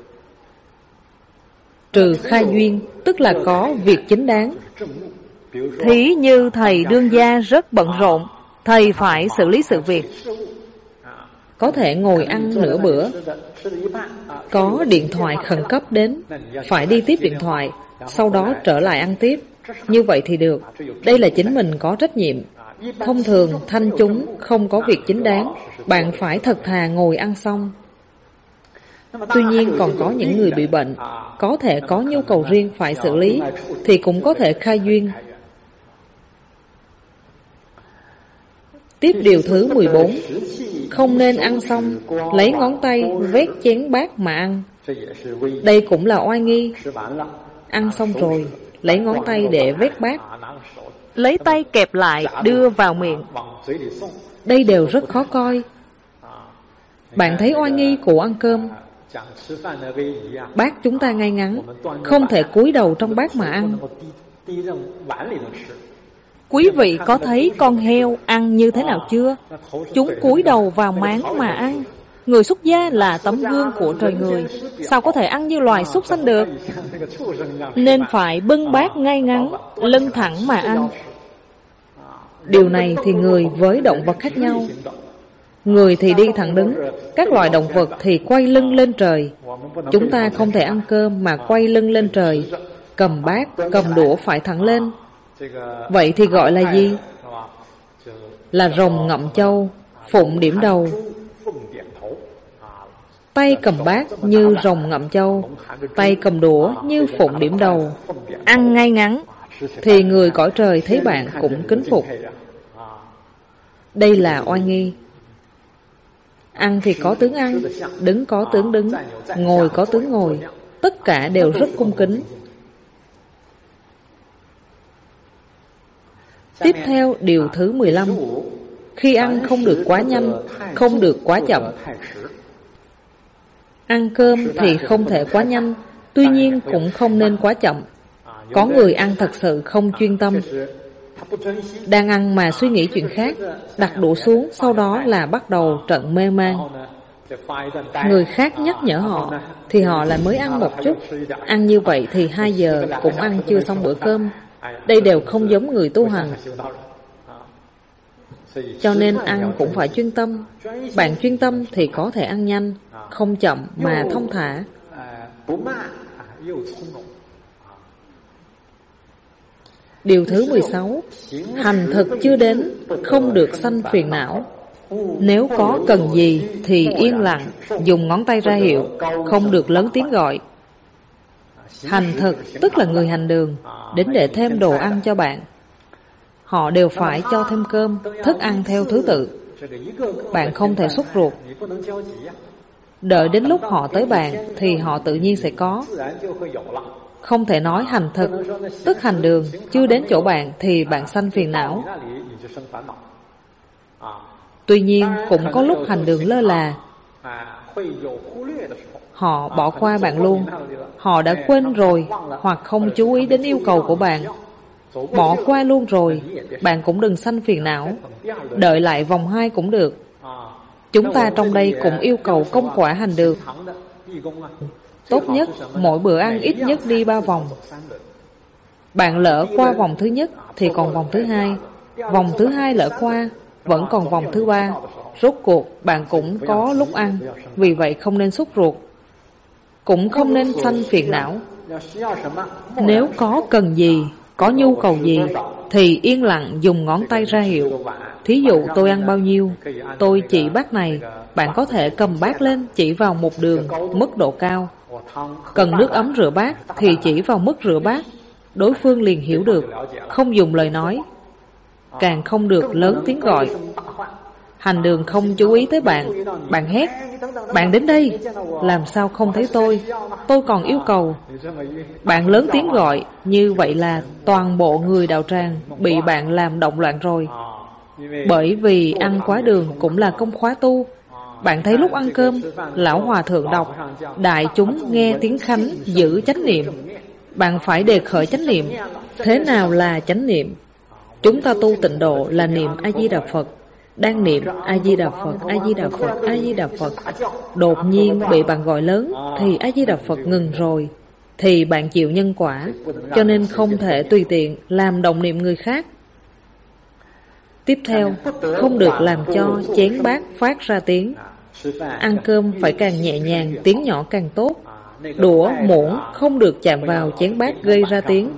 Trừ khai duyên, tức là có việc chính đáng. Thí như thầy đương gia rất bận rộn, thầy phải xử lý sự việc. Có thể ngồi ăn nửa bữa, có điện thoại khẩn cấp đến, phải đi tiếp điện thoại, sau đó trở lại ăn tiếp. Như vậy thì được. Đây là chính mình có trách nhiệm. Thông thường thanh chúng không có việc chính đáng, bạn phải thật thà ngồi ăn xong. Tuy nhiên còn có những người bị bệnh, có thể có nhu cầu riêng phải xử lý, thì cũng có thể khai duyên. Tiếp điều thứ 14. Không nên ăn xong lấy ngón tay vét chén bát mà ăn. Đây cũng là oai nghi. Ăn xong rồi lấy ngón tay để vét bát, lấy tay kẹp lại đưa vào miệng. Đây đều rất khó coi. Bạn thấy oai nghi của ăn cơm. Bát chúng ta ngay ngắn, không thể cúi đầu trong bát mà ăn. Quý vị có thấy con heo ăn như thế nào chưa? Chúng cúi đầu vào máng mà ăn. Người xuất gia là tấm gương của trời người, sao có thể ăn như loài súc sanh được? Nên phải bưng bát ngay ngắn, lưng thẳng mà ăn. Điều này thì người với động vật khác nhau. Người thì đi thẳng đứng, các loài động vật thì quay lưng lên trời. Chúng ta không thể ăn cơm mà quay lưng lên trời. Cầm bát, cầm đũa phải thẳng lên. Vậy thì gọi là gì? Là rồng ngậm châu, phụng điểm đầu. Tay cầm bát như rồng ngậm châu, tay cầm đũa như phụng điểm đầu. Ăn ngay ngắn, thì người cõi trời thấy bạn cũng kính phục. Đây là oai nghi. Ăn thì có tướng ăn, đứng có tướng đứng, ngồi có tướng ngồi, tất cả đều rất cung kính. Tiếp theo điều thứ 15. Khi ăn không được quá nhanh, không được quá chậm. Ăn cơm thì không thể quá nhanh, tuy nhiên cũng không nên quá chậm. Có người ăn thật sự không chuyên tâm, đang ăn mà suy nghĩ chuyện khác, đặt đũa xuống, sau đó là bắt đầu trận mê man. Người khác nhắc nhở họ, thì họ lại mới ăn một chút. Ăn như vậy thì 2 giờ cũng ăn chưa xong bữa cơm. Đây đều không giống người tu hành. Cho nên ăn cũng phải chuyên tâm. Bạn chuyên tâm thì có thể ăn nhanh, không chậm mà thông thả. Điều thứ 16. Hành thực chưa đến, không được sanh phiền não. Nếu có cần gì thì yên lặng, dùng ngón tay ra hiệu, không được lớn tiếng gọi. Hành thực tức là người hành đường, đến để thêm đồ ăn cho bạn. Họ đều phải cho thêm cơm, thức ăn theo thứ tự. Bạn không thể sốt ruột. Đợi đến lúc họ tới bạn thì họ tự nhiên sẽ có. Không thể nói hành thực, tức hành đường, chưa đến chỗ bạn thì bạn sanh phiền não. Tuy nhiên cũng có lúc hành đường lơ là, họ bỏ qua bạn luôn. Họ đã quên rồi, hoặc không chú ý đến yêu cầu của bạn, bỏ qua luôn rồi. Bạn cũng đừng sanh phiền não, đợi lại vòng 2 cũng được. Chúng ta trong đây cũng yêu cầu công quả hành đường. Tốt nhất mỗi bữa ăn ít nhất đi 3 vòng. Bạn lỡ qua vòng thứ nhất thì còn vòng thứ 2. Vòng thứ 2 lỡ qua, vẫn còn vòng thứ 3. Rốt cuộc bạn cũng có lúc ăn. Vì vậy không nên sốt ruột, cũng không nên sanh phiền não. Nếu có cần gì, có nhu cầu gì, thì yên lặng dùng ngón tay ra hiệu. Thí dụ tôi ăn bao nhiêu, tôi chỉ bát này, bạn có thể cầm bát lên chỉ vào một đường, mức độ cao. Cần nước ấm rửa bát thì chỉ vào mức rửa bát. Đối phương liền hiểu được, không dùng lời nói. Càng không được lớn tiếng gọi. Hành đường không chú ý tới bạn, bạn hét, bạn đến đây, làm sao không thấy tôi còn yêu cầu. Bạn lớn tiếng gọi, như vậy là toàn bộ người đạo tràng bị bạn làm động loạn rồi. Bởi vì ăn quá đường cũng là công khóa tu. Bạn thấy lúc ăn cơm, Lão Hòa Thượng đọc, đại chúng nghe tiếng khánh giữ chánh niệm. Bạn phải đề khởi chánh niệm. Thế nào là chánh niệm? Chúng ta tu tịnh độ là niệm A-di-đà Phật. Đang niệm A-di-đà Phật, A-di-đà Phật, A-di-đà Phật. Đột nhiên bị bạn gọi lớn thì A-di-đà Phật ngừng rồi, thì bạn chịu nhân quả, cho nên không thể tùy tiện làm động niệm người khác. Tiếp theo, không được làm cho chén bát phát ra tiếng. Ăn cơm phải càng nhẹ nhàng, tiếng nhỏ càng tốt. Đũa, muỗng không được chạm vào chén bát gây ra tiếng.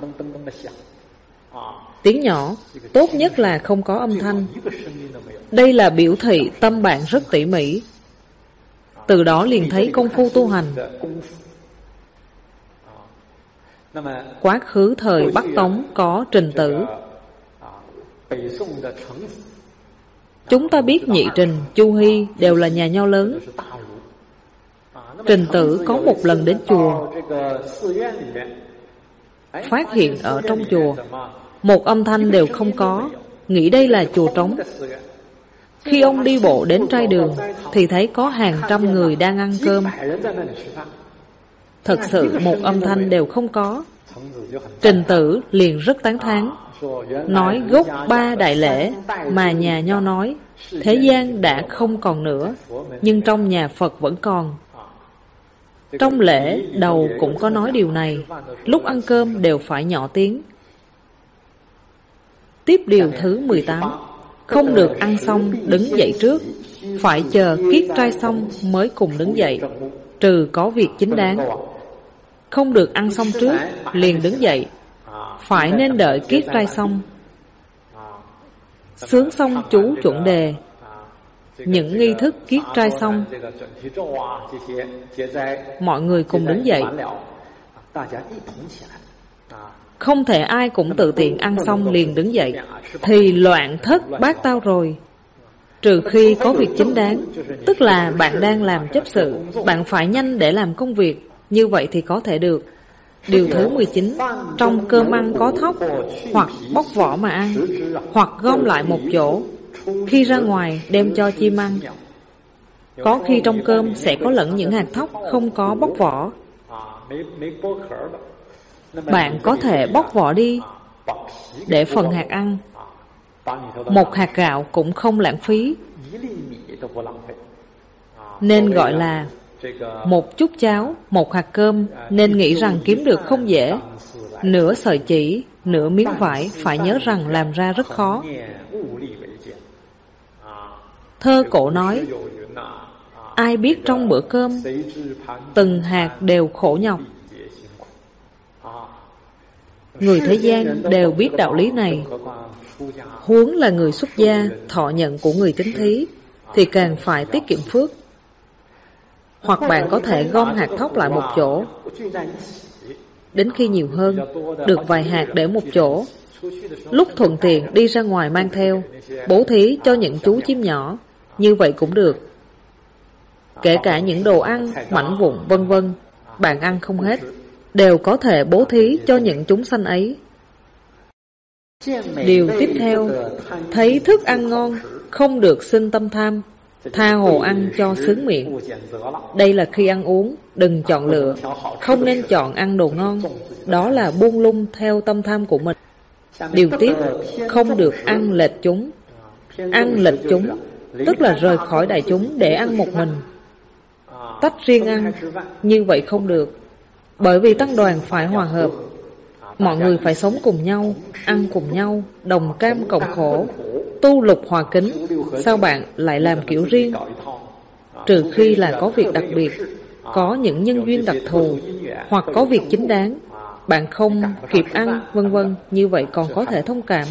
Tiếng nhỏ, tốt nhất là không có âm thanh. Đây là biểu thị tâm bạn rất tỉ mỉ. Từ đó liền thấy công phu tu hành. Quá khứ thời Bắc Tống có Trình Tử. Chúng ta biết Nhị Trình, Chu Hy đều là nhà nho lớn. Trình Tử có một lần đến chùa, phát hiện ở trong chùa một âm thanh đều không có, nghĩ đây là chùa trống. Khi ông đi bộ đến trai đường thì thấy có hàng trăm người đang ăn cơm. Thật sự một âm thanh đều không có. Trình Tử liền rất tán thán, nói gốc 3 đại lễ mà nhà nho nói, thế gian đã không còn nữa, nhưng trong nhà Phật vẫn còn. Trong lễ đầu cũng có nói điều này, lúc ăn cơm đều phải nhỏ tiếng. Tiếp điều thứ 18, không được ăn xong đứng dậy trước, phải chờ kiết trai xong mới cùng đứng dậy, trừ có việc chính đáng. Không được ăn xong trước liền đứng dậy, phải nên đợi kiết trai xong. Sướng xong chú chuẩn đề, những nghi thức kiết trai xong, mọi người cùng đứng dậy. Không thể ai cũng tự tiện ăn xong liền đứng dậy, thì loạn thất bát tao rồi. Trừ khi có việc chính đáng, tức là bạn đang làm chấp sự, bạn phải nhanh để làm công việc, như vậy thì có thể được. Điều thứ 19, trong cơm ăn có thóc, hoặc bóc vỏ mà ăn, hoặc gom lại một chỗ, khi ra ngoài đem cho chim ăn. Có khi trong cơm sẽ có lẫn những hạt thóc không có bóc vỏ. Bạn có thể bóc vỏ đi để phần hạt ăn. Một hạt gạo cũng không lãng phí, nên gọi là một chút cháo, một hạt cơm, nên nghĩ rằng kiếm được không dễ. Nửa sợi chỉ, nửa miếng vải, phải nhớ rằng làm ra rất khó. Thơ cổ nói, ai biết trong bữa cơm, từng hạt đều khổ nhọc. Người thế gian đều biết đạo lý này, huống là người xuất gia, thọ nhận của người tín thí, thì càng phải tiết kiệm phước. Hoặc bạn có thể gom hạt thóc lại một chỗ, đến khi nhiều hơn, được vài hạt để một chỗ, lúc thuận tiện đi ra ngoài mang theo, bố thí cho những chú chim nhỏ, như vậy cũng được. Kể cả những đồ ăn, mảnh vụn vân vân, bạn ăn không hết, đều có thể bố thí cho những chúng sanh ấy. Điều tiếp theo, thấy thức ăn ngon, không được sinh tâm tham, tha hồ ăn cho sướng miệng. Đây là khi ăn uống, đừng chọn lựa, không nên chọn ăn đồ ngon, đó là buông lung theo tâm tham của mình. Điều tiếp, không được ăn lệch chúng. Ăn lệch chúng, tức là rời khỏi đại chúng để ăn một mình, tách riêng ăn, như vậy không được. Bởi vì tăng đoàn phải hòa hợp, mọi người phải sống cùng nhau, ăn cùng nhau, đồng cam cộng khổ, tu lục hòa kính. Sao bạn lại làm kiểu riêng? Trừ khi là có việc đặc biệt, có những nhân duyên đặc thù, hoặc có việc chính đáng, bạn không kịp ăn, vân vân, như vậy còn có thể thông cảm.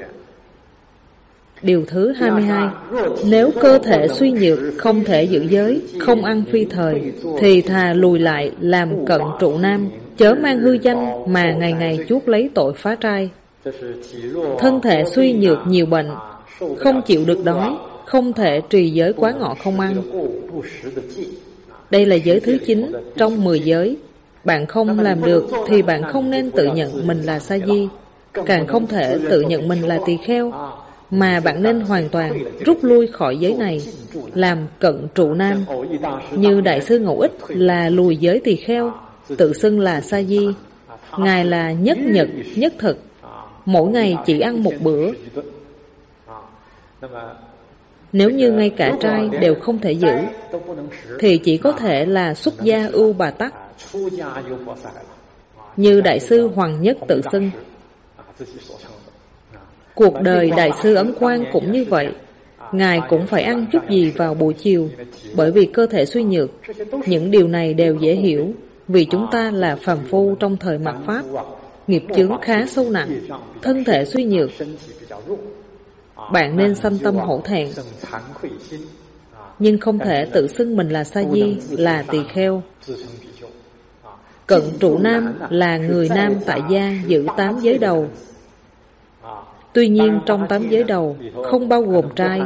Điều thứ 22, nếu cơ thể suy nhược, không thể giữ giới, không ăn phi thời, thì thà lùi lại làm cận trụ nam, chớ mang hư danh mà ngày ngày chuốc lấy tội phá trai. Thân thể suy nhược nhiều bệnh, không chịu được đói, không thể trì giới quá ngọ không ăn. Đây là giới thứ 9 trong 10 giới. Bạn không làm được thì bạn không nên tự nhận mình là sa di, càng không thể tự nhận mình là tỳ kheo. mà bạn nên hoàn toàn rút lui khỏi giới này, làm cận trụ nam. Như Đại sư Ngẫu Ích là lùi giới tỳ kheo, tự xưng là sa di. Ngài là nhất nhật nhất thực, mỗi ngày chỉ ăn một bữa. Nếu như ngay cả trai đều không thể giữ, thì chỉ có thể là xuất gia ưu bà tắc. Như Đại sư Hoàng Nhất tự xưng. Cuộc đời Đại sư Ấn Quang cũng như vậy. Ngài cũng phải ăn chút gì vào buổi chiều, bởi vì cơ thể suy nhược. Những điều này đều dễ hiểu, vì chúng ta là phàm phu trong thời mạt Pháp, nghiệp chướng khá sâu nặng, thân thể suy nhược. Bạn nên sanh tâm hổ thẹn, nhưng không thể tự xưng mình là sa di, là tỳ kheo. Cận trụ nam là người nam tại gia giữ 8 giới đầu. Tuy nhiên trong 8 giới đầu không bao gồm trai.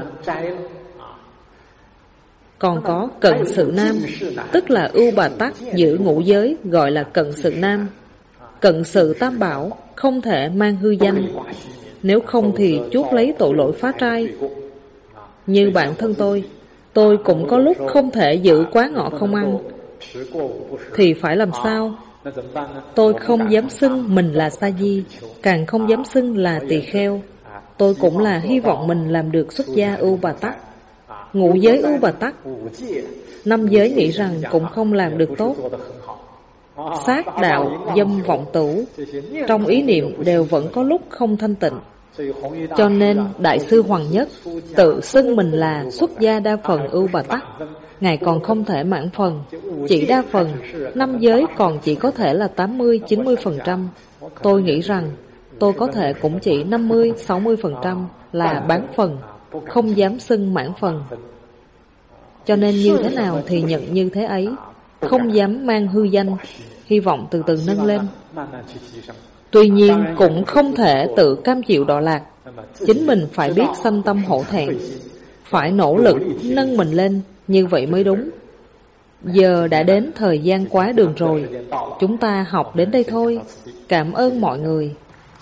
Còn có cận sự nam, tức là ưu bà tắc giữ ngũ giới, gọi là cận sự nam. Cận sự tam bảo không thể mang hư danh, nếu không thì chuốc lấy tội lỗi phá trai. Như bản thân tôi cũng có lúc không thể giữ quá ngọ không ăn, thì phải làm sao? Tôi không dám xưng mình là sa di, càng không dám xưng là tỳ kheo. Tôi cũng là hy vọng mình làm được xuất gia ưu bà tắc. Ngũ giới ưu bà tắc, 5 giới nghĩ rằng cũng không làm được tốt. Sát đạo, dâm vọng tửu, trong ý niệm đều vẫn có lúc không thanh tịnh. Cho nên Đại sư Hoàng Nhất tự xưng mình là xuất gia đa phần ưu bà tắc. Ngài còn không thể mãn phần, chỉ đa phần. 5 giới còn chỉ có thể là 80-90%. Tôi nghĩ rằng tôi có thể cũng chỉ 50-60% là bán phần, không dám xưng mãn phần. Cho nên như thế nào thì nhận như thế ấy, không dám mang hư danh, hy vọng từ từ nâng lên. Tuy nhiên cũng không thể tự cam chịu đọa lạc. Chính mình phải biết sanh tâm hổ thẹn, phải nỗ lực nâng mình lên, như vậy mới đúng. Giờ đã đến thời gian quá đường rồi, chúng ta học đến đây thôi. Cảm ơn mọi người.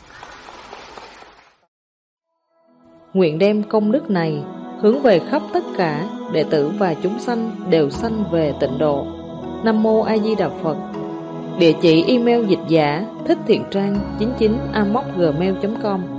Nguyện đem công đức này hướng về khắp tất cả đệ tử và chúng sanh đều sanh về tịnh độ. Nam mô A Di Đà Phật. Địa chỉ email dịch giả thích thiện trang 99 gmail.com